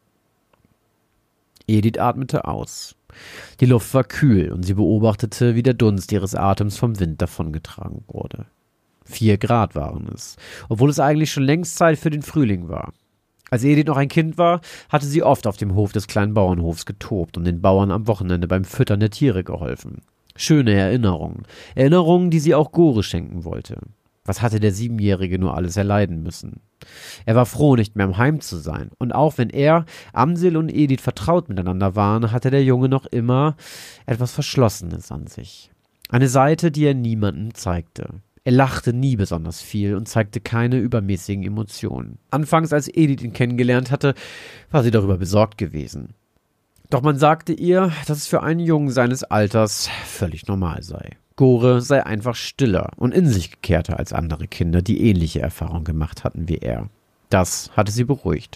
Edith atmete aus. Die Luft war kühl und sie beobachtete, wie der Dunst ihres Atems vom Wind davongetragen wurde. 4 Grad waren es, obwohl es eigentlich schon längst Zeit für den Frühling war. Als Edith noch ein Kind war, hatte sie oft auf dem Hof des kleinen Bauernhofs getobt und den Bauern am Wochenende beim Füttern der Tiere geholfen. Schöne Erinnerungen. Erinnerungen, die sie auch Gore schenken wollte. Was hatte der 7-Jährige nur alles erleiden müssen? Er war froh, nicht mehr im Heim zu sein. Und auch wenn er, Amsil und Edith vertraut miteinander waren, hatte der Junge noch immer etwas Verschlossenes an sich. Eine Seite, die er niemandem zeigte. Er lachte nie besonders viel und zeigte keine übermäßigen Emotionen. Anfangs, als Edith ihn kennengelernt hatte, war sie darüber besorgt gewesen. Doch man sagte ihr, dass es für einen Jungen seines Alters völlig normal sei. Gore sei einfach stiller und in sich gekehrter als andere Kinder, die ähnliche Erfahrungen gemacht hatten wie er. Das hatte sie beruhigt.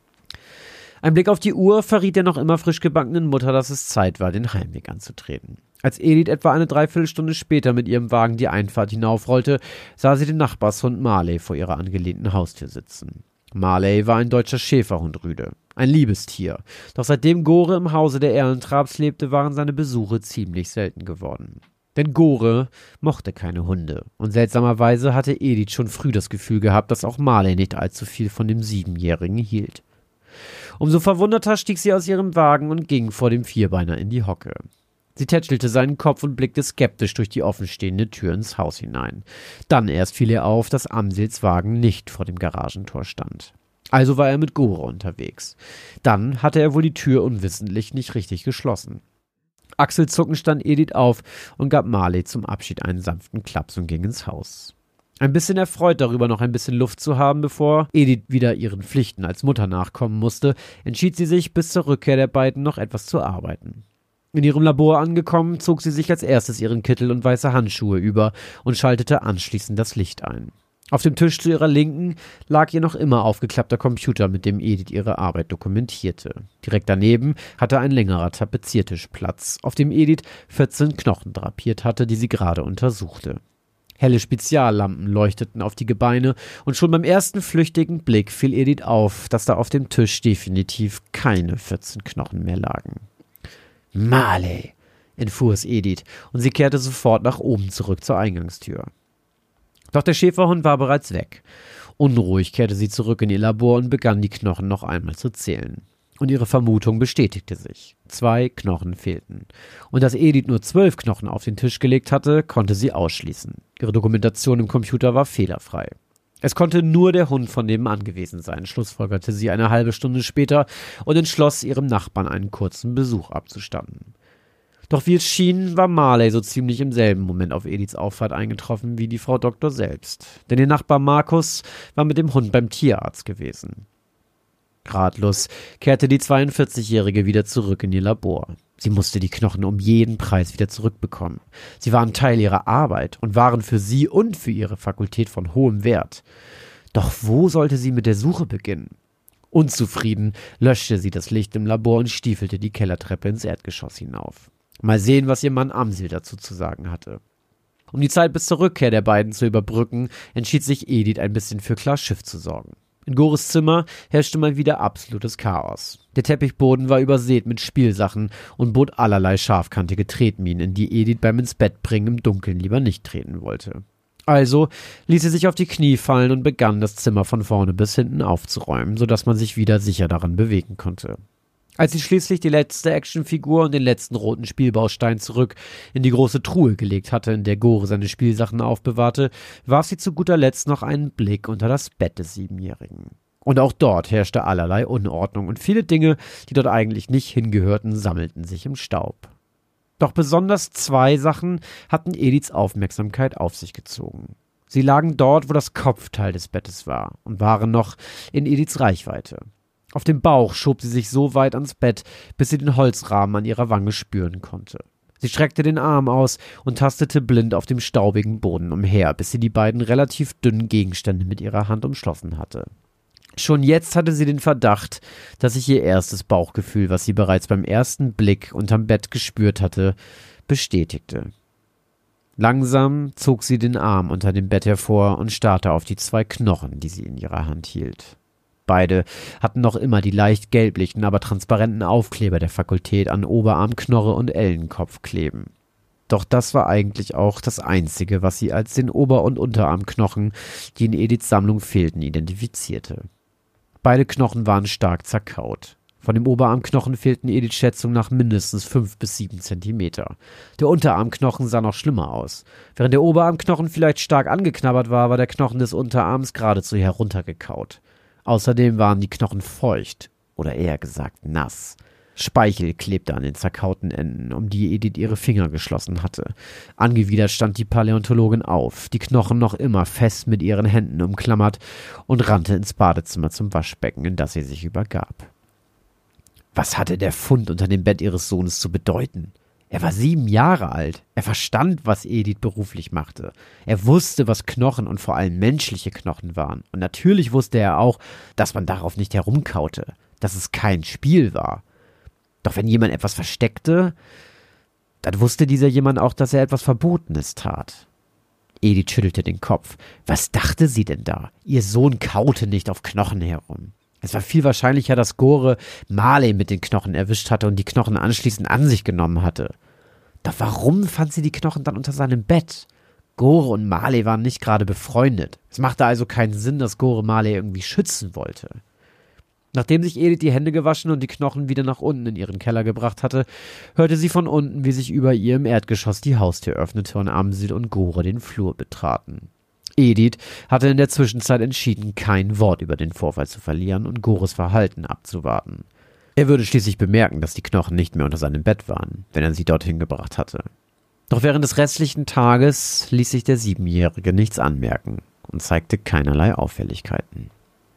Ein Blick auf die Uhr verriet der noch immer frisch gebackenen Mutter, dass es Zeit war, den Heimweg anzutreten. Als Edith etwa eine Dreiviertelstunde später mit ihrem Wagen die Einfahrt hinaufrollte, sah sie den Nachbarshund Marley vor ihrer angelehnten Haustür sitzen. Marley war ein deutscher Schäferhund-Rüde, ein Liebestier. Doch seitdem Gore im Hause der Erlentrabs lebte, waren seine Besuche ziemlich selten geworden. Denn Gore mochte keine Hunde. Und seltsamerweise hatte Edith schon früh das Gefühl gehabt, dass auch Marley nicht allzu viel von dem 7-Jährigen hielt. Umso verwunderter stieg sie aus ihrem Wagen und ging vor dem Vierbeiner in die Hocke. Sie tätschelte seinen Kopf und blickte skeptisch durch die offenstehende Tür ins Haus hinein. Dann erst fiel ihr auf, dass Amsils Wagen nicht vor dem Garagentor stand. Also war er mit Gore unterwegs. Dann hatte er wohl die Tür unwissentlich nicht richtig geschlossen. Achselzuckend stand Edith auf und gab Marley zum Abschied einen sanften Klaps und ging ins Haus. Ein bisschen erfreut darüber, noch ein bisschen Luft zu haben, bevor Edith wieder ihren Pflichten als Mutter nachkommen musste, entschied sie sich, bis zur Rückkehr der beiden noch etwas zu arbeiten. In ihrem Labor angekommen, zog sie sich als erstes ihren Kittel und weiße Handschuhe über und schaltete anschließend das Licht ein. Auf dem Tisch zu ihrer Linken lag ihr noch immer aufgeklappter Computer, mit dem Edith ihre Arbeit dokumentierte. Direkt daneben hatte ein längerer Tapeziertisch Platz, auf dem Edith 14 Knochen drapiert hatte, die sie gerade untersuchte. Helle Speziallampen leuchteten auf die Gebeine und schon beim ersten flüchtigen Blick fiel Edith auf, dass da auf dem Tisch definitiv keine 14 Knochen mehr lagen. Marley, entfuhr es Edith, und sie kehrte sofort nach oben zurück zur Eingangstür. Doch der Schäferhund war bereits weg. Unruhig kehrte sie zurück in ihr Labor und begann, die Knochen noch einmal zu zählen. Und ihre Vermutung bestätigte sich. 2 Knochen fehlten. Und dass Edith nur 12 Knochen auf den Tisch gelegt hatte, konnte sie ausschließen. Ihre Dokumentation im Computer war fehlerfrei. Es konnte nur der Hund von nebenan gewesen sein, schlussfolgerte sie eine halbe Stunde später und entschloss, ihrem Nachbarn einen kurzen Besuch abzustatten. Doch wie es schien, war Marley so ziemlich im selben Moment auf Ediths Auffahrt eingetroffen wie die Frau Doktor selbst. Denn ihr Nachbar Markus war mit dem Hund beim Tierarzt gewesen. Ratlos kehrte die 42-Jährige wieder zurück in ihr Labor. Sie musste die Knochen um jeden Preis wieder zurückbekommen. Sie waren Teil ihrer Arbeit und waren für sie und für ihre Fakultät von hohem Wert. Doch wo sollte sie mit der Suche beginnen? Unzufrieden löschte sie das Licht im Labor und stiefelte die Kellertreppe ins Erdgeschoss hinauf. Mal sehen, was ihr Mann Amsil dazu zu sagen hatte. Um die Zeit bis zur Rückkehr der beiden zu überbrücken, entschied sich Edith, ein bisschen für klar Schiff zu sorgen. In Gores Zimmer herrschte mal wieder absolutes Chaos. Der Teppichboden war übersät mit Spielsachen und bot allerlei scharfkantige Tretminen, in die Edith beim Ins-Bett-Bringen im Dunkeln lieber nicht treten wollte. Also ließ sie sich auf die Knie fallen und begann, das Zimmer von vorne bis hinten aufzuräumen, sodass man sich wieder sicher daran bewegen konnte. Als sie schließlich die letzte Actionfigur und den letzten roten Spielbaustein zurück in die große Truhe gelegt hatte, in der Gore seine Spielsachen aufbewahrte, warf sie zu guter Letzt noch einen Blick unter das Bett des 7-Jährigen. Und auch dort herrschte allerlei Unordnung und viele Dinge, die dort eigentlich nicht hingehörten, sammelten sich im Staub. Doch besonders 2 Sachen hatten Ediths Aufmerksamkeit auf sich gezogen. Sie lagen dort, wo das Kopfteil des Bettes war und waren noch in Ediths Reichweite. Auf dem Bauch schob sie sich so weit ans Bett, bis sie den Holzrahmen an ihrer Wange spüren konnte. Sie streckte den Arm aus und tastete blind auf dem staubigen Boden umher, bis sie die beiden relativ dünnen Gegenstände mit ihrer Hand umschlossen hatte. Schon jetzt hatte sie den Verdacht, dass sich ihr erstes Bauchgefühl, was sie bereits beim ersten Blick unterm Bett gespürt hatte, bestätigte. Langsam zog sie den Arm unter dem Bett hervor und starrte auf die 2 Knochen, die sie in ihrer Hand hielt. Beide hatten noch immer die leicht gelblichen, aber transparenten Aufkleber der Fakultät an Oberarmknorre und Ellenkopf kleben. Doch das war eigentlich auch das Einzige, was sie als den Ober- und Unterarmknochen, die in Ediths Sammlung fehlten, identifizierte. Beide Knochen waren stark zerkaut. Von dem Oberarmknochen fehlten Ediths Schätzung nach mindestens 5 bis 7 Zentimeter. Der Unterarmknochen sah noch schlimmer aus. Während der Oberarmknochen vielleicht stark angeknabbert war, war der Knochen des Unterarms geradezu heruntergekaut. Außerdem waren die Knochen feucht, oder eher gesagt nass. Speichel klebte an den zerkauten Enden, um die Edith ihre Finger geschlossen hatte. Angewidert stand die Paläontologin auf, die Knochen noch immer fest mit ihren Händen umklammert, und rannte ins Badezimmer zum Waschbecken, in das sie sich übergab. Was hatte der Fund unter dem Bett ihres Sohnes zu bedeuten? Er war 7 Jahre alt. Er verstand, was Edith beruflich machte. Er wusste, was Knochen und vor allem menschliche Knochen waren. Und natürlich wusste er auch, dass man darauf nicht herumkaute, dass es kein Spiel war. Doch wenn jemand etwas versteckte, dann wusste dieser jemand auch, dass er etwas Verbotenes tat. Edith schüttelte den Kopf. Was dachte sie denn da? Ihr Sohn kaute nicht auf Knochen herum. Es war viel wahrscheinlicher, dass Gore Marley mit den Knochen erwischt hatte und die Knochen anschließend an sich genommen hatte. Doch warum fand sie die Knochen dann unter seinem Bett? Gore und Marley waren nicht gerade befreundet. Es machte also keinen Sinn, dass Gore Marley irgendwie schützen wollte. Nachdem sich Edith die Hände gewaschen und die Knochen wieder nach unten in ihren Keller gebracht hatte, hörte sie von unten, wie sich über ihr im Erdgeschoss die Haustür öffnete und Amsil und Gore den Flur betraten. Edith hatte in der Zwischenzeit entschieden, kein Wort über den Vorfall zu verlieren und Gores Verhalten abzuwarten. Er würde schließlich bemerken, dass die Knochen nicht mehr unter seinem Bett waren, wenn er sie dorthin gebracht hatte. Doch während des restlichen Tages ließ sich der 7-Jährige nichts anmerken und zeigte keinerlei Auffälligkeiten.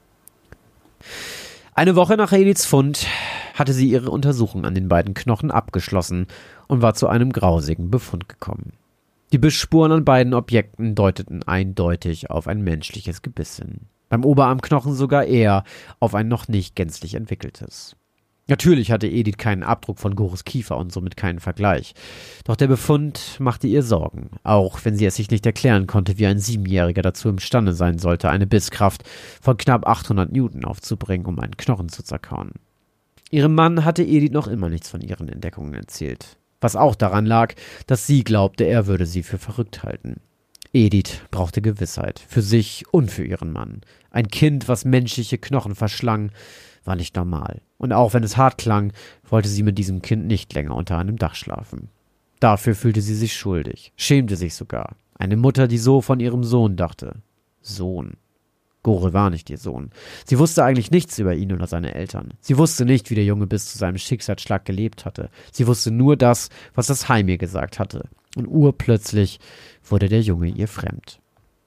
Eine Woche nach Ediths Fund hatte sie ihre Untersuchung an den beiden Knochen abgeschlossen und war zu einem grausigen Befund gekommen. Die Bissspuren an beiden Objekten deuteten eindeutig auf ein menschliches Gebiss hin. Beim Oberarmknochen sogar eher auf ein noch nicht gänzlich entwickeltes. Natürlich hatte Edith keinen Abdruck von Gores Kiefer und somit keinen Vergleich. Doch der Befund machte ihr Sorgen, auch wenn sie es sich nicht erklären konnte, wie ein 7-Jähriger dazu imstande sein sollte, eine Bisskraft von knapp 800 Newton aufzubringen, um einen Knochen zu zerkauen. Ihrem Mann hatte Edith noch immer nichts von ihren Entdeckungen erzählt. Was auch daran lag, dass sie glaubte, er würde sie für verrückt halten. Edith brauchte Gewissheit, für sich und für ihren Mann. Ein Kind, was menschliche Knochen verschlang, war nicht normal. Und auch wenn es hart klang, wollte sie mit diesem Kind nicht länger unter einem Dach schlafen. Dafür fühlte sie sich schuldig, schämte sich sogar. Eine Mutter, die so von ihrem Sohn dachte. Sohn. Gore war nicht ihr Sohn. Sie wusste eigentlich nichts über ihn oder seine Eltern. Sie wusste nicht, wie der Junge bis zu seinem Schicksalsschlag gelebt hatte. Sie wusste nur das, was das Heim ihr gesagt hatte. Und urplötzlich wurde der Junge ihr fremd.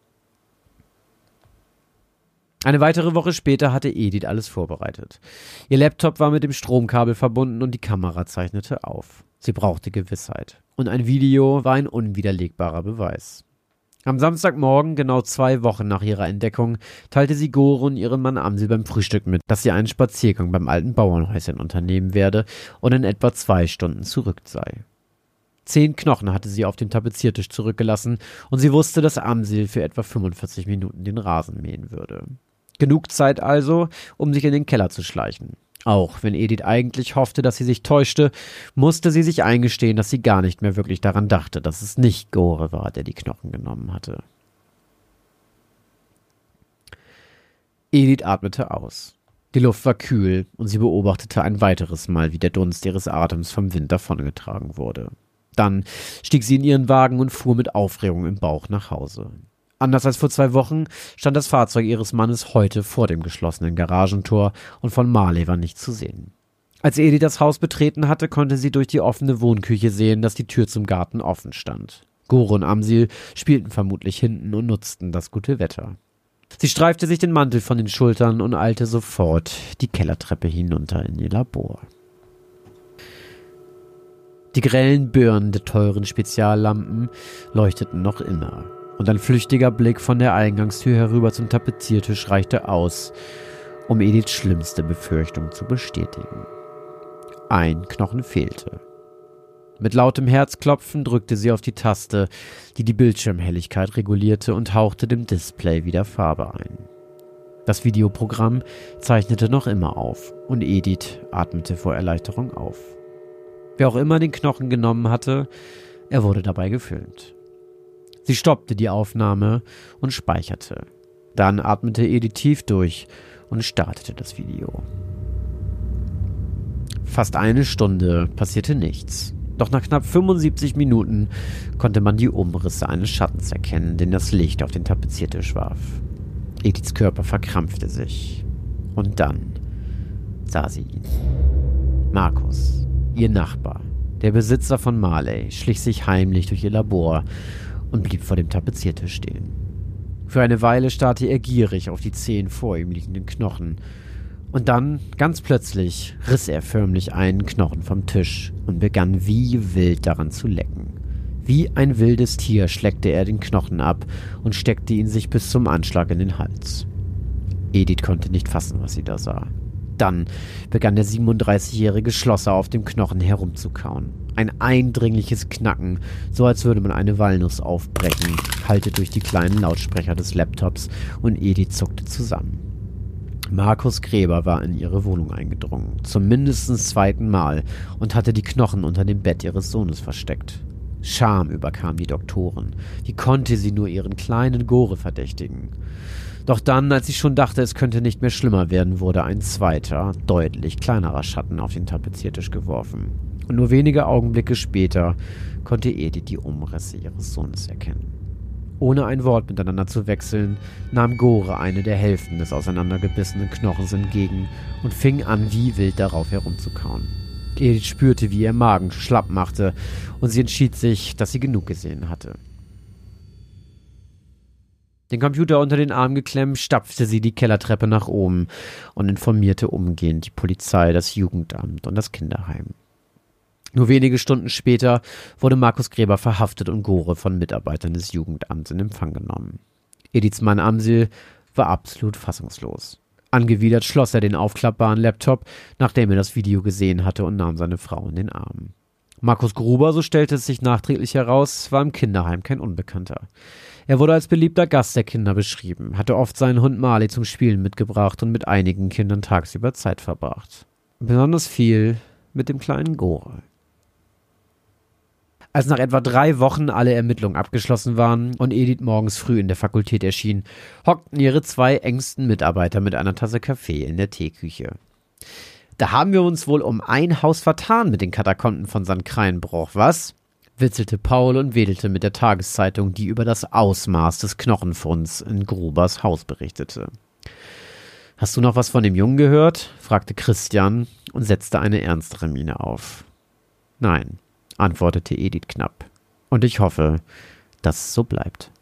Eine weitere Woche später hatte Edith alles vorbereitet. Ihr Laptop war mit dem Stromkabel verbunden und die Kamera zeichnete auf. Sie brauchte Gewissheit. Und ein Video war ein unwiderlegbarer Beweis. Am Samstagmorgen, genau 2 Wochen nach ihrer Entdeckung, teilte sie Gore und ihrem Mann Amsil beim Frühstück mit, dass sie einen Spaziergang beim alten Bauernhäuschen unternehmen werde und in etwa 2 Stunden zurück sei. 10 Knochen hatte sie auf dem Tapeziertisch zurückgelassen und sie wusste, dass Amsil für etwa 45 Minuten den Rasen mähen würde. Genug Zeit also, um sich in den Keller zu schleichen. Auch wenn Edith eigentlich hoffte, dass sie sich täuschte, musste sie sich eingestehen, dass sie gar nicht mehr wirklich daran dachte, dass es nicht Gore war, der die Knochen genommen hatte. Edith atmete aus. Die Luft war kühl und sie beobachtete ein weiteres Mal, wie der Dunst ihres Atems vom Wind davongetragen wurde. Dann stieg sie in ihren Wagen und fuhr mit Aufregung im Bauch nach Hause. Anders als vor 2 Wochen stand das Fahrzeug ihres Mannes heute vor dem geschlossenen Garagentor und von Marley war nichts zu sehen. Als Edith das Haus betreten hatte, konnte sie durch die offene Wohnküche sehen, dass die Tür zum Garten offen stand. Gore und Amsil spielten vermutlich hinten und nutzten das gute Wetter. Sie streifte sich den Mantel von den Schultern und eilte sofort die Kellertreppe hinunter in ihr Labor. Die grellen Birnen der teuren Speziallampen leuchteten noch immer, und ein flüchtiger Blick von der Eingangstür herüber zum Tapeziertisch reichte aus, um Ediths schlimmste Befürchtung zu bestätigen. Ein Knochen fehlte. Mit lautem Herzklopfen drückte sie auf die Taste, die die Bildschirmhelligkeit regulierte, und hauchte dem Display wieder Farbe ein. Das Videoprogramm zeichnete noch immer auf, und Edith atmete vor Erleichterung auf. Wer auch immer den Knochen genommen hatte, er wurde dabei gefilmt. Sie stoppte die Aufnahme und speicherte. Dann atmete Edith tief durch und startete das Video. Fast eine Stunde passierte nichts. Doch nach knapp 75 Minuten konnte man die Umrisse eines Schattens erkennen, den das Licht auf den Tapeziertisch warf. Ediths Körper verkrampfte sich. Und dann sah sie ihn. Markus, ihr Nachbar, der Besitzer von Marley, schlich sich heimlich durch ihr Labor und blieb vor dem Tapeziertisch stehen. Für eine Weile starrte er gierig auf die 10 vor ihm liegenden Knochen. Und dann, ganz plötzlich, riss er förmlich einen Knochen vom Tisch und begann wie wild daran zu lecken. Wie ein wildes Tier schleckte er den Knochen ab und steckte ihn sich bis zum Anschlag in den Hals. Edith konnte nicht fassen, was sie da sah. Dann begann der 37-jährige Schlosser auf dem Knochen herumzukauen. Ein eindringliches Knacken, so als würde man eine Walnuss aufbrechen, hallte durch die kleinen Lautsprecher des Laptops, und Edith zuckte zusammen. Markus Gräber war in ihre Wohnung eingedrungen, zum mindestens 2. Mal, und hatte die Knochen unter dem Bett ihres Sohnes versteckt. Scham überkam die Doktoren. Wie konnte sie nur ihren kleinen Gore verdächtigen? Doch dann, als sie schon dachte, es könnte nicht mehr schlimmer werden, wurde ein zweiter, deutlich kleinerer Schatten auf den Tapeziertisch geworfen. Und nur wenige Augenblicke später konnte Edith die Umrisse ihres Sohnes erkennen. Ohne ein Wort miteinander zu wechseln, nahm Gore eine der Hälften des auseinandergebissenen Knochens entgegen und fing an, wie wild darauf herumzukauen. Edith spürte, wie ihr Magen schlapp machte, und sie entschied sich, dass sie genug gesehen hatte. Den Computer unter den Arm geklemmt, stapfte sie die Kellertreppe nach oben und informierte umgehend die Polizei, das Jugendamt und das Kinderheim. Nur wenige Stunden später wurde Markus Gräber verhaftet und Gore von Mitarbeitern des Jugendamts in Empfang genommen. Ediths Mann Amsil war absolut fassungslos. Angewidert schloss er den aufklappbaren Laptop, nachdem er das Video gesehen hatte, und nahm seine Frau in den Arm. Markus Gruber, so stellte es sich nachträglich heraus, war im Kinderheim kein Unbekannter. Er wurde als beliebter Gast der Kinder beschrieben, hatte oft seinen Hund Marley zum Spielen mitgebracht und mit einigen Kindern tagsüber Zeit verbracht. Besonders viel mit dem kleinen Gore. Als nach etwa 3 Wochen alle Ermittlungen abgeschlossen waren und Edith morgens früh in der Fakultät erschien, hockten ihre 2 engsten Mitarbeiter mit einer Tasse Kaffee in der Teeküche. Da haben wir uns wohl um ein Haus vertan mit den Katakomben von St. Kreinbruch, was? Witzelte Paul und wedelte mit der Tageszeitung, die über das Ausmaß des Knochenfunds in Grubers Haus berichtete. Hast du noch was von dem Jungen gehört? Fragte Christian und setzte eine ernstere Miene auf. Nein, antwortete Edith knapp. Und ich hoffe, dass es so bleibt.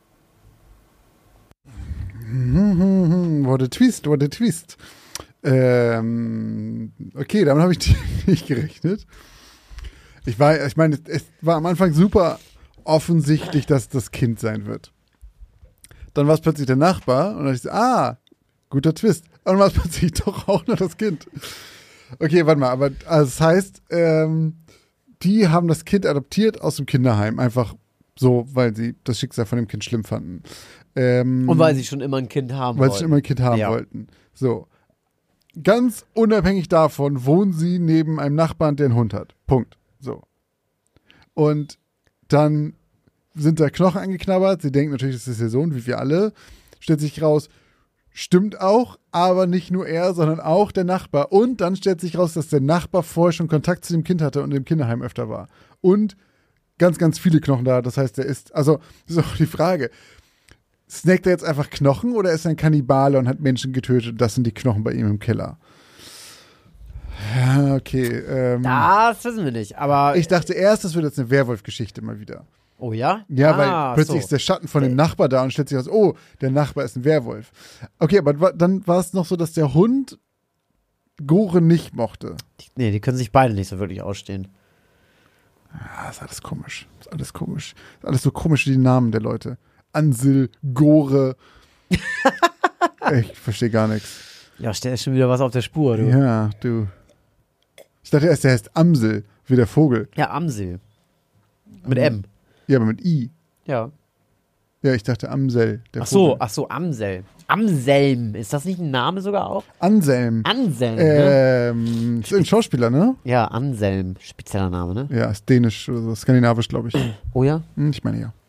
What a twist, what a twist. Okay, damit habe ich nicht gerechnet. Ich meine, es war am Anfang super offensichtlich, dass das Kind sein wird. Dann war es plötzlich der Nachbar und dann dachte ich, guter Twist. Und dann war es plötzlich doch auch noch das Kind. Okay, warte mal, aber also das heißt, die haben das Kind adoptiert aus dem Kinderheim, einfach so, weil sie das Schicksal von dem Kind schlimm fanden. Und weil sie schon immer ein Kind haben wollten. Weil sie schon immer ein Kind haben wollten. So. Ganz unabhängig davon wohnen sie neben einem Nachbarn, der einen Hund hat. Punkt. So. Und dann sind da Knochen angeknabbert. Sie denken natürlich, das ist ihr Sohn, wie wir alle. Stellt sich raus, stimmt auch, aber nicht nur er, sondern auch der Nachbar. Und dann stellt sich raus, dass der Nachbar vorher schon Kontakt zu dem Kind hatte und im Kinderheim öfter war. Und ganz, ganz viele Knochen da. Das heißt, das ist auch die Frage. Snackt er jetzt einfach Knochen oder ist er ein Kannibale und hat Menschen getötet und das sind die Knochen bei ihm im Keller? Ja, okay. Das wissen wir nicht, aber... Ich dachte erst, das wird jetzt eine Werwolf-Geschichte mal wieder. Oh ja? Ja, weil plötzlich so. ist der Schatten von dem Nachbar da und stellt sich raus, oh, der Nachbar ist ein Werwolf. Okay, aber dann war es noch so, dass der Hund Gore nicht mochte. Nee, die können sich beide nicht so wirklich ausstehen. Ah, ist alles komisch. Ist alles komisch. Ist alles so komisch wie die Namen der Leute. Ansil, Gore. Ich verstehe gar nichts. Ja, der ist schon wieder was auf der Spur, du. Ja, du. Ich dachte erst, der heißt Amsel, wie der Vogel. Ja, Amsel. Mit M. Ja, aber mit I. Ja. Ja, ich dachte Amsel, der Ach so, Vogel. Amsel. Amselm. Ist das nicht ein Name sogar auch? Anselm. Anselm, ne? Ist ein Schauspieler, ne? Ja, Anselm. Spezieller Name, ne? Ja, ist dänisch oder so, skandinavisch, glaube ich. Oh ja? Ich meine ja.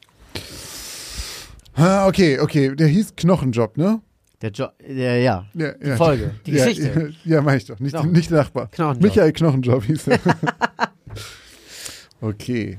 Okay, der hieß Knochenjob, ne? Ja. Die Folge, die Geschichte. Ja, mach ich doch. Nicht der Nachbar. Knochenjob. Michael Knochenjob hieß er. Okay.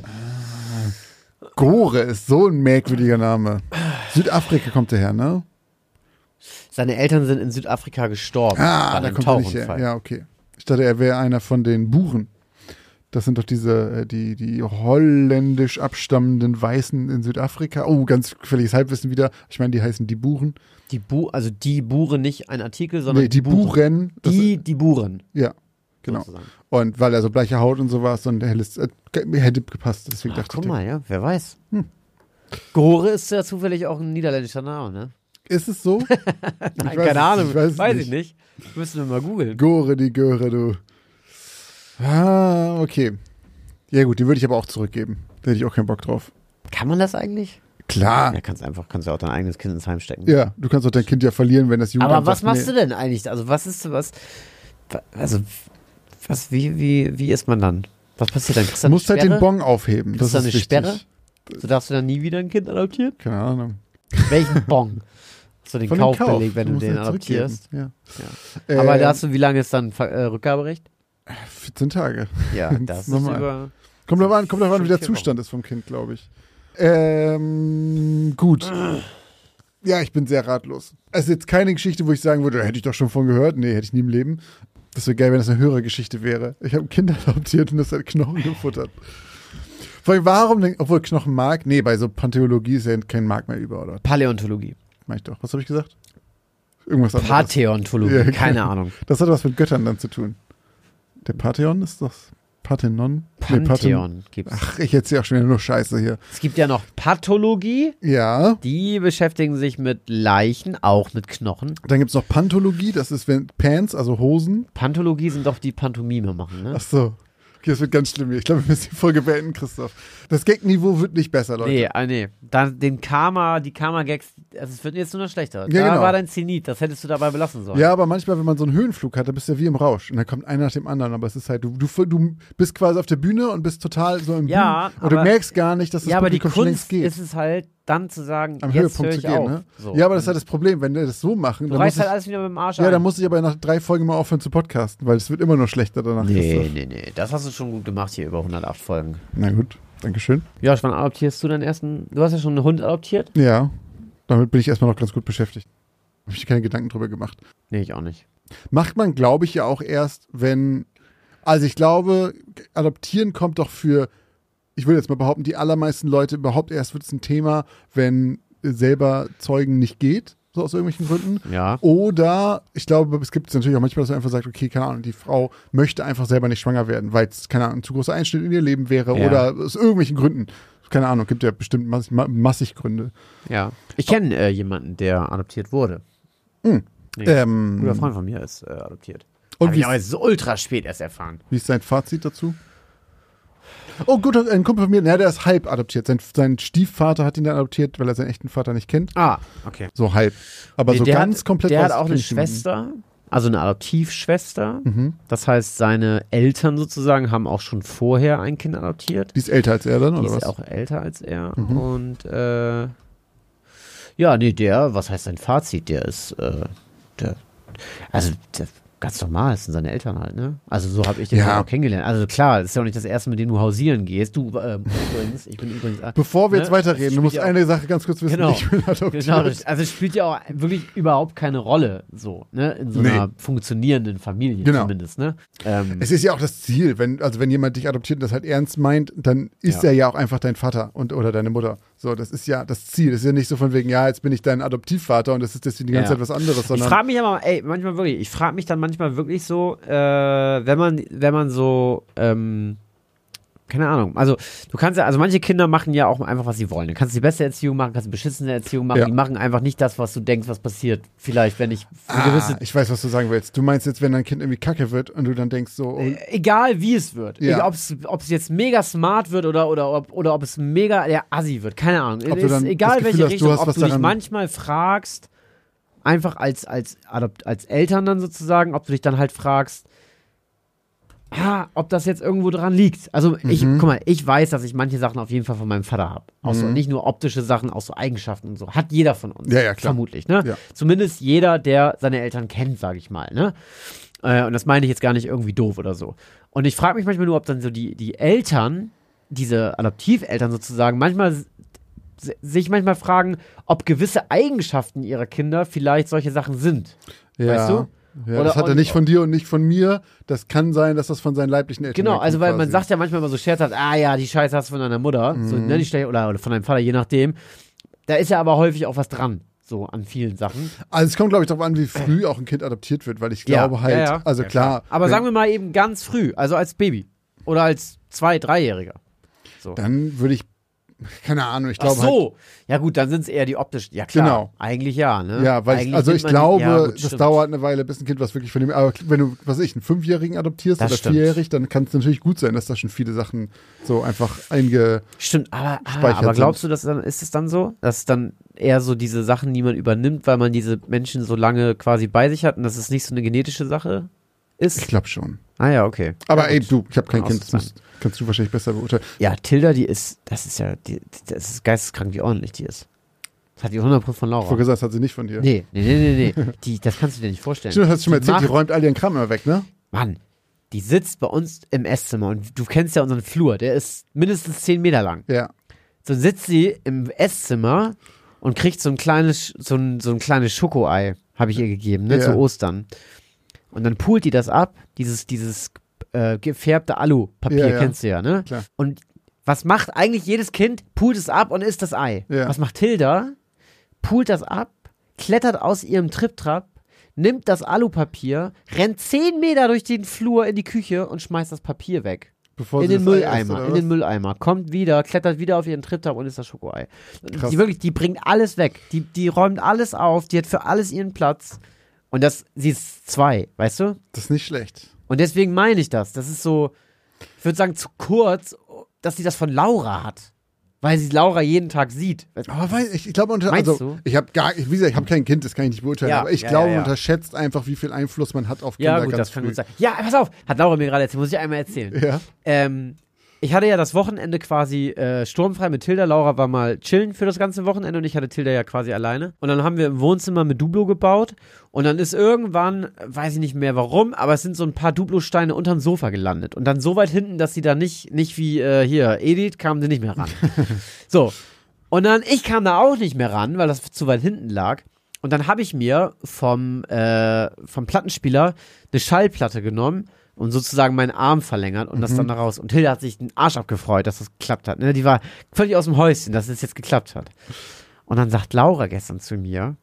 Gore ist so ein merkwürdiger Name. Südafrika kommt er her, ne? Seine Eltern sind in Südafrika gestorben. bei Da einem kommt er nicht her. Tauchunfall. Ja, okay. Ich dachte, er wäre einer von den Buren. Das sind doch diese, die holländisch abstammenden Weißen in Südafrika. Oh, ganz gefährliches Halbwissen wieder. Ich meine, die heißen die Buren. Die Buren, nicht ein Artikel, sondern Nee, die Buren. Die Buren. Ja, genau. Sozusagen. Und weil er so bleiche Haut und so war und helles, hätte gepasst. Deswegen Ach, dachte guck ich, mal, ja, wer weiß. Gore ist ja zufällig auch ein niederländischer Name, ne? ist es so? Nein, weiß keine Ahnung, es nicht, weiß ich nicht. Müssen wir mal googeln. Gore, die Göre, du. Ah, okay. Ja gut, die würde ich aber auch zurückgeben. Da hätte ich auch keinen Bock drauf. Kann man das eigentlich? Klar. Ja, kannst du auch dein eigenes Kind ins Heim stecken. Ja, du kannst auch dein Kind ja verlieren, wenn das Jugendamt Aber was sagt, machst du denn eigentlich? Also wie ist man dann? Was passiert dann? Du musst halt den Bon aufheben. Das Ist da ist eine wichtig. Sperre? So darfst du dann nie wieder ein Kind adoptieren? Keine Ahnung. Welchen Bon? So den Von dem Kaufbeleg, Kauf. wenn du musst den halt zurückgeben. adoptierst. Ja. Aber da hast du, wie lange ist dann Rückgaberecht? 14 Tage. Ja, das ist normal. über... Kommt drauf an, wie der 4 Zustand ist vom Kind, glaube ich. Gut. Ja, ich bin sehr ratlos. Es ist jetzt keine Geschichte, wo ich sagen würde, hätte ich doch schon von gehört. Nee, hätte ich nie im Leben. Das wäre geil, wenn das eine höhere Geschichte wäre. Ich habe ein Kind adoptiert und das hat Knochen gefuttert. Vor allem, warum denn, obwohl Knochenmark? Nee, bei so Pantheologie ist ja kein Mark mehr über, oder? Paläontologie. Mach ich doch. Was habe ich gesagt? Irgendwas anderes. Pathäontologie, Ja, keine Ahnung. Das hat was mit Göttern dann zu tun. Der Pantheon ist das Parthenon? Pantheon gibt's. Ach, ich erzähle auch schon wieder nur Scheiße hier. Es gibt ja noch Pathologie. Ja. Die beschäftigen sich mit Leichen, auch mit Knochen. Dann gibt es noch Panthologie, das ist wenn Pants, also Hosen. Panthologie sind doch die Pantomime machen, ne? Ach so. Okay, das wird ganz schlimm hier. Ich glaube, wir müssen die Folge beenden, Christoph. Das Gag-Niveau wird nicht besser, Leute. Nee. Dann die Karma-Gags, also es wird jetzt nur noch schlechter. Ja, Da genau. war dein Zenit, das hättest du dabei belassen sollen. Ja, aber manchmal, wenn man so einen Höhenflug hat, dann bist du ja wie im Rausch. Und dann kommt einer nach dem anderen. Aber es ist halt, du bist quasi auf der Bühne und bist total so im Ja, Bühnen. Und du aber- merkst gar nicht, dass das Ja, aber die Publikum schon längst Kunst geht. ist es halt, dann zu sagen, Am jetzt Höhepunkt höre zu ich gehen, auf. ne? So. Ja, aber das ist halt das Problem. Wenn wir das so machen, Du dann reißt muss halt ich, alles wieder mit dem Arsch ja, ein. dann muss ich aber nach 3 Folgen mal aufhören zu podcasten, weil es wird immer nur schlechter danach. Christoph. Nee. Das hast du schon gut gemacht hier über 108 Folgen. Na gut, Dankeschön. Josh, wann adoptierst du deinen ersten? Du hast ja schon einen Hund adoptiert? Ja, damit bin ich erstmal noch ganz gut beschäftigt. Habe ich keine Gedanken drüber gemacht. Nee, ich auch nicht. Macht man, glaube ich, ja auch erst, wenn, also ich glaube, adoptieren kommt doch für, ich würde jetzt mal behaupten, die allermeisten Leute überhaupt erst wird es ein Thema, wenn selber Zeugen nicht geht, so aus irgendwelchen Gründen. Ja. Oder, ich glaube, es gibt natürlich auch manchmal, dass man einfach sagt, okay, keine Ahnung, die Frau möchte einfach selber nicht schwanger werden, weil es, keine Ahnung, ein zu großer Einschnitt in ihr Leben wäre Ja. oder aus irgendwelchen Gründen. Keine Ahnung, gibt ja bestimmt massig Gründe. Ja. Ich kenne jemanden, der adoptiert wurde. Nee. Ein guter Freund von mir ist adoptiert. Und Hab wie ich aber so ultra spät erst erfahren. Wie ist sein Fazit dazu? Oh gut, ein Kumpel von mir, der ist halb adoptiert. Sein Stiefvater hat ihn dann adoptiert, weil er seinen echten Vater nicht kennt. Ah, okay. So halb. Aber Nee, so der ganz komplett Der hat weiß auch ich eine nicht jemanden. Schwester, also eine Adoptivschwester. Mhm. Das heißt, seine Eltern sozusagen haben auch schon vorher ein Kind adoptiert. Die ist älter als er dann, Die oder ist was? auch älter als er. Mhm. Und was heißt sein Fazit? Der ist, ganz normal, das sind seine Eltern halt, ne? Also so habe ich den Ja. auch kennengelernt. Also klar, das ist ja auch nicht das erste, mit dem du hausieren gehst. Du, übrigens, ich bin übrigens... Bevor wir ne? jetzt weiterreden, Das du musst spielt ja eine Sache ganz kurz wissen, Genau. ich bin adoptiert. Genau, also es spielt ja auch wirklich überhaupt keine Rolle, so, ne? In so einer funktionierenden Familie Genau. zumindest, ne? Es ist ja auch das Ziel, wenn jemand dich adoptiert und das halt ernst meint, dann ist Ja. er ja auch einfach dein Vater oder deine Mutter. So, das ist ja das Ziel. Das ist ja nicht so von wegen, ja, jetzt bin ich dein Adoptivvater und das ist deswegen die ganze Ja. Zeit was anderes, Ich sondern frage mich aber, manchmal wirklich, wirklich so, wenn man so, keine Ahnung, also du kannst ja, also manche Kinder machen ja auch einfach, was sie wollen. Du kannst die beste Erziehung machen, kannst die beschissene Erziehung machen, Ja. die machen einfach nicht das, was du denkst, was passiert. Vielleicht, wenn ich eine gewisse, ich weiß, was du sagen willst. Du meinst jetzt, wenn dein Kind irgendwie kacke wird und du dann denkst so, oh, egal wie es wird, Ja. ob es jetzt mega smart wird oder ob es mega der Assi wird, keine Ahnung. Ob du dann Egal das Gefühl welche hast, du Richtung, hast ob was du dich daran- manchmal fragst, einfach als Eltern dann sozusagen, ob du dich dann halt fragst, ob das jetzt irgendwo dran liegt. Also guck mal, ich weiß, dass ich manche Sachen auf jeden Fall von meinem Vater habe. Auch so, nicht nur optische Sachen, auch so Eigenschaften und so. Hat jeder von uns. Ja, ja, klar. Vermutlich, ne? Ja. Zumindest jeder, der seine Eltern kennt, sage ich mal, ne? Und das meine ich jetzt gar nicht irgendwie doof oder so. Und ich frage mich manchmal nur, ob dann so die Eltern, diese Adoptiveltern sozusagen, sich manchmal fragen, ob gewisse Eigenschaften ihrer Kinder vielleicht solche Sachen sind. ja. Weißt du? Ja, Oder- das hat er nicht von dir und nicht von mir. Das kann sein, dass das von seinen leiblichen Eltern Genau, herkommt also weil man quasi. sagt ja manchmal immer so scherzhaft, ja, die Scheiße hast du von deiner Mutter, so, ne, die Stelle, oder von deinem Vater, je nachdem. Da ist ja aber häufig auch was dran, so an vielen Sachen. Also es kommt, glaube ich, darauf an, wie früh auch ein Kind adoptiert wird, weil ich glaube halt, also klar. Aber sagen wir mal eben ganz früh, also als Baby oder als 2-, 3-Jähriger. So. dann würde ich, keine Ahnung, ich Ach glaube halt, so, ja gut, dann sind es eher die optischen. Ja klar, Genau. eigentlich ja, ne? ja, weil Eigentlich also nimmt ich man glaube, ja, gut, das stimmt. dauert eine Weile, bis ein Kind was wirklich von dem, aber wenn du, was weiß ich, einen 5-Jährigen adoptierst Das oder stimmt. 4-jährig, dann kann es natürlich gut sein, dass da schon viele Sachen so einfach Stimmt, aber gespeichert glaubst du, ist es dann so, dass dann eher so diese Sachen, die man übernimmt, weil man diese Menschen so lange quasi bei sich hat und dass es nicht so eine genetische Sache ist? ich glaube schon. Ah ja, okay. Aber ja, ey, gut. ich habe kein Kann Kind, auch das so sein. kannst du wahrscheinlich besser beurteilen. Ja, Tilda, das ist geisteskrank, wie ordentlich die ist. Das hat die 100% von Laura. Vorher gesagt, das hat sie nicht von dir. Nee. Das kannst du dir nicht vorstellen. Stimmt, hast du schon mal erzählt, die macht- räumt all ihren Kram immer weg, ne? Mann, die sitzt bei uns im Esszimmer und du kennst ja unseren Flur, der ist mindestens 10 Meter lang. Ja. So sitzt sie im Esszimmer und kriegt so ein kleines Schokoei, habe ich ihr gegeben, ne, Ja. zu Ostern. Und dann pult die das ab, dieses gefärbte Alupapier, Ja. kennst du ja, ne? Klar. Und was macht eigentlich jedes Kind? Pult es ab und isst das Ei. Ja. Was macht Tilda? Pult das ab, klettert aus ihrem Triptrap, nimmt das Alupapier, rennt 10 Meter durch den Flur in die Küche und schmeißt das Papier weg. Bevor In sie den das Ei isst, Mülleimer, oder in was? den Mülleimer. Kommt wieder, klettert wieder auf ihren Triptrap und isst das Schokoei. Krass. Die bringt alles weg. Die räumt alles auf, die hat für alles ihren Platz. Und sie ist 2, weißt du? Das ist nicht schlecht. Und deswegen meine ich das. Das ist so, ich würde sagen, zu kurz, dass sie das von Laura hat. Weil sie Laura jeden Tag sieht. Aber ich glaube, Meinst also du? ich habe wie gesagt, ich habe kein Kind, das kann ich nicht beurteilen, Ja, aber ich ja, glaube, ja, ja. man unterschätzt einfach, wie viel Einfluss man hat auf Kinder Ja, gut, ganz das kann früh. gut sein. Ja, pass auf, hat Laura mir gerade erzählt, muss ich einmal erzählen. Ja. Ich hatte ja das Wochenende quasi sturmfrei mit Tilda. Laura war mal chillen für das ganze Wochenende und ich hatte Tilda ja quasi alleine. Und dann haben wir im Wohnzimmer mit Duplo gebaut und dann ist irgendwann, weiß ich nicht mehr warum, aber es sind so ein paar Duplo-Steine unterm Sofa gelandet. Und dann so weit hinten, dass sie da nicht wie hier Edith, kamen sie nicht mehr ran. So. Und dann, ich kam da auch nicht mehr ran, weil das zu weit hinten lag. Und dann habe ich mir vom Plattenspieler eine Schallplatte genommen und sozusagen meinen Arm verlängert und das dann da raus. Und Hilda hat sich den Arsch abgefreut, dass das geklappt hat. Ne? Die war völlig aus dem Häuschen, dass es jetzt geklappt hat. Und dann sagt Laura gestern zu mir,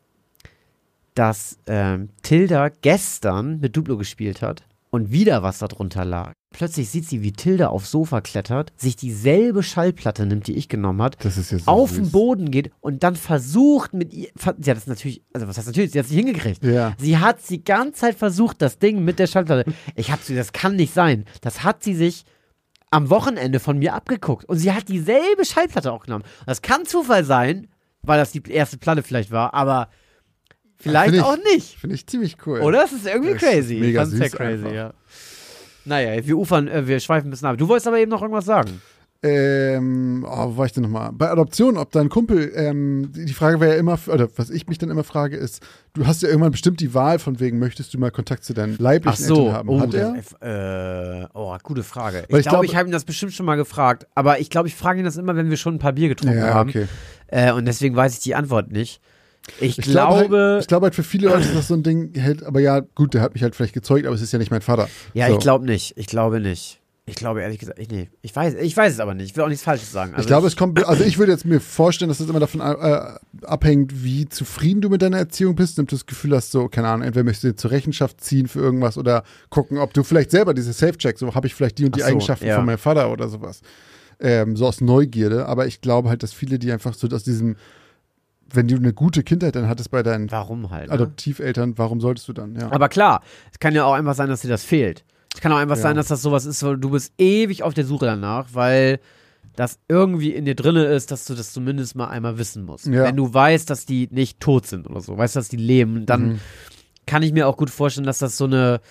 dass Tilda gestern mit Duplo gespielt hat und wieder was darunter lag. Plötzlich sieht sie, wie Tilda aufs Sofa klettert, sich dieselbe Schallplatte nimmt, die ich genommen habe, Das ist ja so auf süß. den Boden geht und dann versucht mit ihr, sie hat das natürlich, also was heißt natürlich, sie hat es nicht hingekriegt. Ja. Sie hat die ganze Zeit versucht, das Ding mit der Schallplatte. Ich hab sie, das kann nicht sein. Das hat sie sich am Wochenende von mir abgeguckt und sie hat dieselbe Schallplatte auch genommen. Das kann Zufall sein, weil das die erste Platte vielleicht war, aber vielleicht Find ich- auch nicht. Finde ich ziemlich cool. Oder? Das ist irgendwie Das ist crazy. mega Ich fand's sehr süß crazy, einfach. ja. Naja, wir schweifen ein bisschen ab. Du wolltest aber eben noch irgendwas sagen. Wo war ich denn nochmal? Bei Adoption, ob dein Kumpel, die Frage wäre ja immer, oder was ich mich dann immer frage, ist, du hast ja irgendwann bestimmt die Wahl von wegen, möchtest du mal Kontakt zu deinen leiblichen Eltern haben? Hat er? Gute Frage. Weil Ich glaube, ich habe ihn das bestimmt schon mal gefragt, aber ich glaube, ich frage ihn das immer, wenn wir schon ein paar Bier getrunken haben. Okay. Und deswegen weiß ich die Antwort nicht. Ich glaube halt für viele Leute ist das so ein Ding, aber ja, gut, der hat mich halt vielleicht gezeugt, aber es ist ja nicht mein Vater. Ja, so. Ich glaube nicht. Ich glaube ehrlich gesagt, ich weiß es aber nicht. Ich will auch nichts Falsches sagen. Also ich glaube, ich würde jetzt mir vorstellen, dass das immer davon abhängt, wie zufrieden du mit deiner Erziehung bist und du das Gefühl hast, so, keine Ahnung, entweder möchtest du dir zur Rechenschaft ziehen für irgendwas oder gucken, ob du vielleicht selber diese Self-Check, so habe ich vielleicht die und die Eigenschaften von meinem Vater oder sowas. So aus Neugierde, aber ich glaube halt, dass viele, die einfach so aus diesem, wenn du eine gute Kindheit dann hattest bei deinen Adoptiveltern, warum solltest du dann? Ja. Aber klar, es kann ja auch einfach sein, dass dir das fehlt. Es kann auch einfach sein, dass das sowas ist, weil du bist ewig auf der Suche danach, weil das irgendwie in dir drinne ist, dass du das zumindest mal einmal wissen musst. Ja. Wenn du weißt, dass die nicht tot sind oder so, weißt, dass die leben, dann kann ich mir auch gut vorstellen, dass das so eine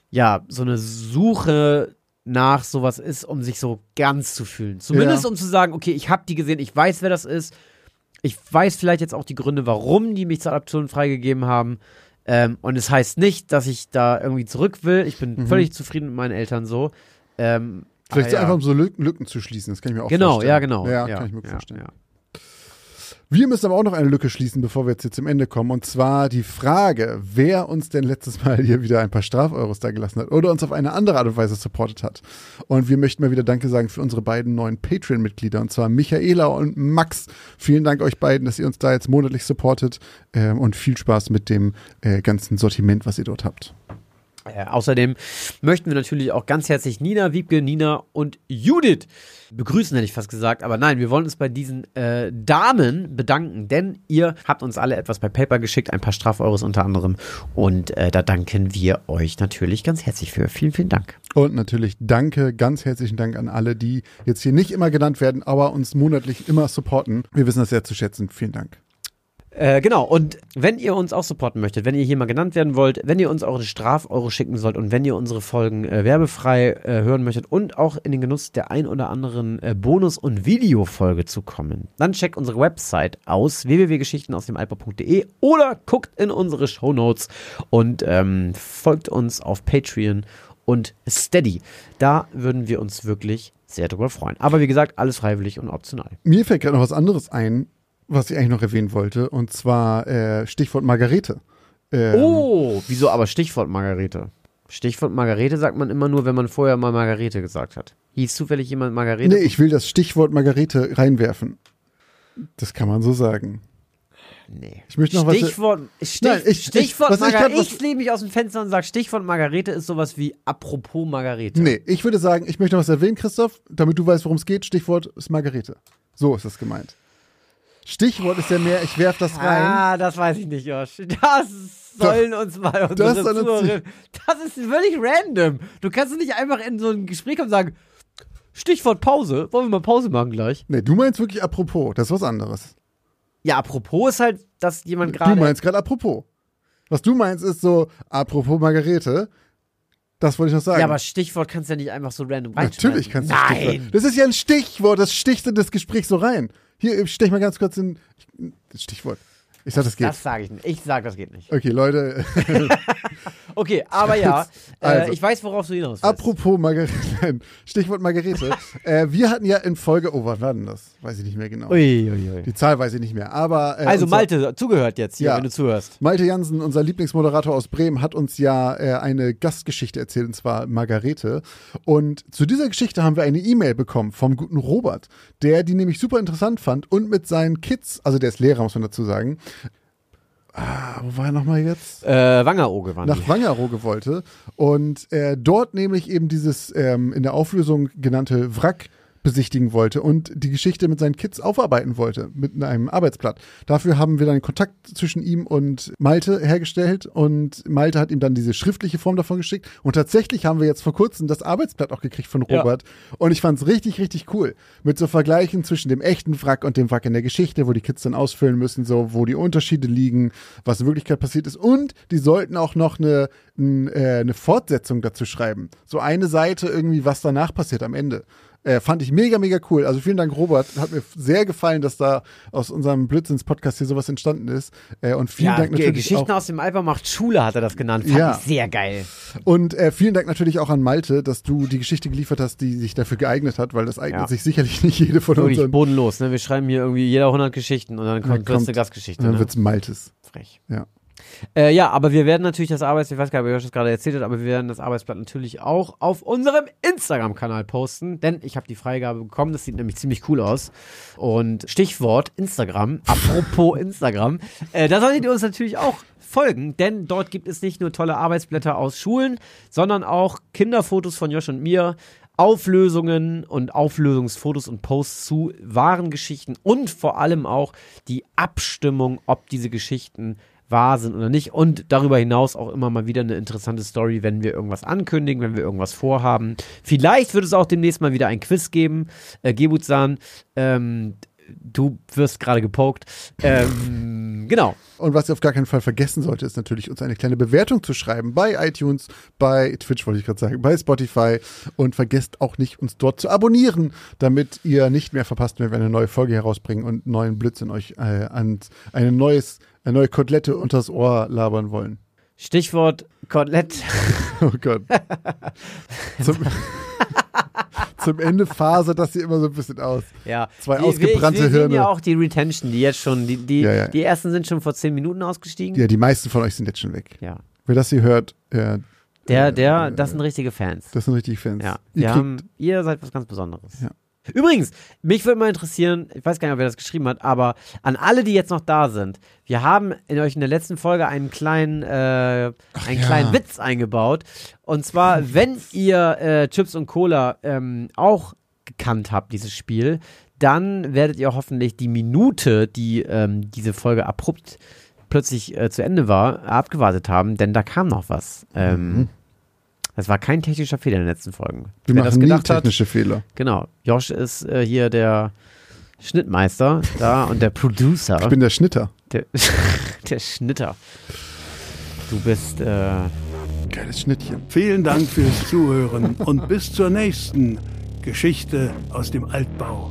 Suche nach sowas ist, um sich so ganz zu fühlen. Zumindest um zu sagen, okay, ich habe die gesehen, ich weiß, wer das ist. Ich weiß vielleicht jetzt auch die Gründe, warum die mich zur Adoption freigegeben haben. Und es heißt nicht, dass ich da irgendwie zurück will. Ich bin völlig zufrieden mit meinen Eltern so. Vielleicht so einfach um so Lücken zu schließen, das kann ich mir auch vorstellen. Ja, genau. Ja, kann ich mir vorstellen. Ja. Wir müssen aber auch noch eine Lücke schließen, bevor wir jetzt hier zum Ende kommen. Und zwar die Frage, wer uns denn letztes Mal hier wieder ein paar Strafeuros da gelassen hat oder uns auf eine andere Art und Weise supportet hat. Und wir möchten mal wieder Danke sagen für unsere beiden neuen Patreon-Mitglieder, und zwar Michaela und Max. Vielen Dank euch beiden, dass ihr uns da jetzt monatlich supportet, und viel Spaß mit dem ganzen Sortiment, was ihr dort habt. Außerdem möchten wir natürlich auch ganz herzlich Nina, Wiebke, Nina und Judith begrüßen, hätte ich fast gesagt. Aber nein, wir wollen uns bei diesen Damen bedanken, denn ihr habt uns alle etwas bei PayPal geschickt, ein paar Strafeuros unter anderem. Und da danken wir euch natürlich ganz herzlich für. Vielen, vielen Dank. Und natürlich ganz herzlichen Dank an alle, die jetzt hier nicht immer genannt werden, aber uns monatlich immer supporten. Wir wissen das sehr zu schätzen. Vielen Dank. Genau, und wenn ihr uns auch supporten möchtet, wenn ihr hier mal genannt werden wollt, wenn ihr uns eure Strafeuro schicken sollt und wenn ihr unsere Folgen werbefrei hören möchtet und auch in den Genuss der ein oder anderen Bonus- und Videofolge zu kommen, dann checkt unsere Website aus, www.geschichtenausdemaltbau.de, oder guckt in unsere Shownotes und folgt uns auf Patreon und Steady. Da würden wir uns wirklich sehr drüber freuen. Aber wie gesagt, alles freiwillig und optional. Mir fällt gerade noch was anderes ein, was ich eigentlich noch erwähnen wollte, und zwar Stichwort Margarete. Wieso aber Stichwort Margarete? Stichwort Margarete sagt man immer nur, wenn man vorher mal Margarete gesagt hat. Hieß zufällig jemand Margarete? Nee, ich will das Stichwort Margarete reinwerfen. Das kann man so sagen. Nee. Ich möchte noch Stichwort Margarete. Ich lehne mich aus dem Fenster und sage, Stichwort Margarete ist sowas wie apropos Margarete. Nee, ich würde sagen, ich möchte noch was erwähnen, Christoph, damit du weißt, worum es geht. Stichwort ist Margarete. So ist das gemeint. Stichwort ist ja mehr, ich werf das rein. Das weiß ich nicht, Josh. Das sollen uns mal unsere Zuhörer. Das ist völlig random. Du kannst nicht einfach in so ein Gespräch kommen und sagen, Stichwort Pause. Wollen wir mal Pause machen gleich? Nee, du meinst wirklich apropos. Das ist was anderes. Ja, apropos ist halt, dass jemand gerade... Du meinst gerade apropos. Was du meinst ist so, apropos Margarete. Das wollte ich noch sagen. Ja, aber Stichwort kannst du ja nicht einfach so random reinschreiben. Natürlich kannst du Stichwort. Das ist ja ein Stichwort. Das sticht in das Gespräch so rein. Hier, stech mal ganz kurz in das Stichwort. Ich sag, das geht. Das sage ich nicht. Ich sag, das geht nicht. Okay, Leute. Okay, aber ja, also, ich weiß, worauf du hinaus willst. Apropos Margarete, Stichwort Margarete. Wir hatten ja in Folge, was war denn das? Weiß ich nicht mehr genau. Ui. Die Zahl weiß ich nicht mehr, aber... also Malte, zugehört jetzt hier, wenn du zuhörst. Malte Jansen, unser Lieblingsmoderator aus Bremen, hat uns ja eine Gastgeschichte erzählt, und zwar Margarete. Und zu dieser Geschichte haben wir eine E-Mail bekommen vom guten Robert, der die nämlich super interessant fand und mit seinen Kids, also der ist Lehrer, muss man dazu sagen. Wo war er nochmal jetzt? Wangerooge waren Nach Wangerooge wollte und dort nämlich eben dieses in der Auflösung genannte Wrack besichtigen wollte und die Geschichte mit seinen Kids aufarbeiten wollte, mit einem Arbeitsblatt. Dafür haben wir dann Kontakt zwischen ihm und Malte hergestellt und Malte hat ihm dann diese schriftliche Form davon geschickt und tatsächlich haben wir jetzt vor kurzem das Arbeitsblatt auch gekriegt von Robert und ich fand es richtig, richtig cool. Mit so Vergleichen zwischen dem echten Wrack und dem Wrack in der Geschichte, wo die Kids dann ausfüllen müssen, so wo die Unterschiede liegen, was in Wirklichkeit passiert ist und die sollten auch noch eine Fortsetzung dazu schreiben. So eine Seite irgendwie, was danach passiert am Ende. Fand ich mega, mega cool. Also vielen Dank, Robert. Hat mir sehr gefallen, dass da aus unserem Blödsinns-Podcast hier sowas entstanden ist. Und vielen Dank natürlich Geschichten auch, aus dem Alper macht Schule, hat er das genannt. Fand ich sehr geil. Und vielen Dank natürlich auch an Malte, dass du die Geschichte geliefert hast, die sich dafür geeignet hat, weil das eignet sich sicherlich nicht jede von uns. Wirklich bodenlos, ne? Wir schreiben hier irgendwie jeder 100 Geschichten und dann kommt eine Gastgeschichte. Und dann ne? wird's Maltes. Frech. Ja. Ja, aber wir werden natürlich ich weiß gar nicht, ob Josh das gerade erzählt hat, aber wir werden das Arbeitsblatt natürlich auch auf unserem Instagram-Kanal posten, denn ich habe die Freigabe bekommen, das sieht nämlich ziemlich cool aus. Und Stichwort Instagram, apropos Instagram, da solltet ihr uns natürlich auch folgen, denn dort gibt es nicht nur tolle Arbeitsblätter aus Schulen, sondern auch Kinderfotos von Josh und mir, Auflösungen und Auflösungsfotos und Posts zu wahren Geschichten und vor allem auch die Abstimmung, ob diese Geschichten wahr sind oder nicht und darüber hinaus auch immer mal wieder eine interessante Story, wenn wir irgendwas ankündigen, wenn wir irgendwas vorhaben. Vielleicht wird es auch demnächst mal wieder ein Quiz geben. Gebutsan, du wirst gerade gepokt. Genau. Und was ihr auf gar keinen Fall vergessen solltet, ist natürlich, uns eine kleine Bewertung zu schreiben bei iTunes, bei Twitch wollte ich gerade sagen, bei Spotify und vergesst auch nicht, uns dort zu abonnieren, damit ihr nicht mehr verpasst, wenn wir eine neue Folge herausbringen und neuen Blödsinn euch an eine neue Kotelette unters Ohr labern wollen. Stichwort Kotelett. Oh Gott. Zum Ende fasert das hier immer so ein bisschen aus. Ja. Zwei ausgebrannte wir Hirne. ja auch die Retention, die jetzt schon, die ersten sind schon vor 10 Minuten ausgestiegen. Ja, die meisten von euch sind jetzt schon weg. Ja. Wer das hier hört, das sind richtige Fans. Das sind richtige Fans. Ja. Ihr seid was ganz Besonderes. Ja. Übrigens, mich würde mal interessieren, ich weiß gar nicht, wer das geschrieben hat, aber an alle, die jetzt noch da sind, wir haben euch in der letzten Folge einen kleinen Witz eingebaut. Und zwar, wenn ihr Chips und Cola auch gekannt habt, dieses Spiel, dann werdet ihr hoffentlich die Minute, die diese Folge abrupt plötzlich zu Ende war, abgewartet haben, denn da kam noch was. Das war kein technischer Fehler in den letzten Folgen. Wir machen nie technische Fehler. Genau. Josh ist hier der Schnittmeister da und der Producer. Ich bin der Schnitter. Der Schnitter. Du bist geiles Schnittchen. Vielen Dank fürs Zuhören und bis zur nächsten Geschichte aus dem Altbau.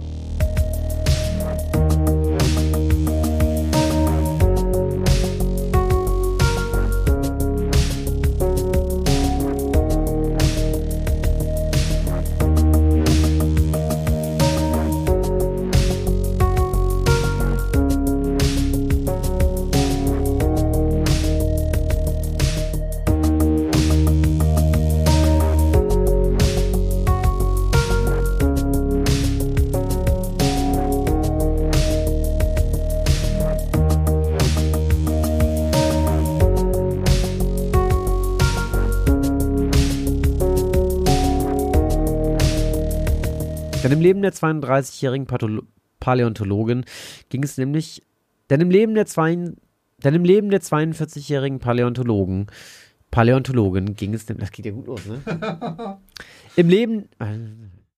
Denn im Leben der 32-jährigen Paläontologin ging es nämlich, denn im Leben der 42-jährigen Paläontologin ging es nämlich, das geht ja gut los, ne? Im Leben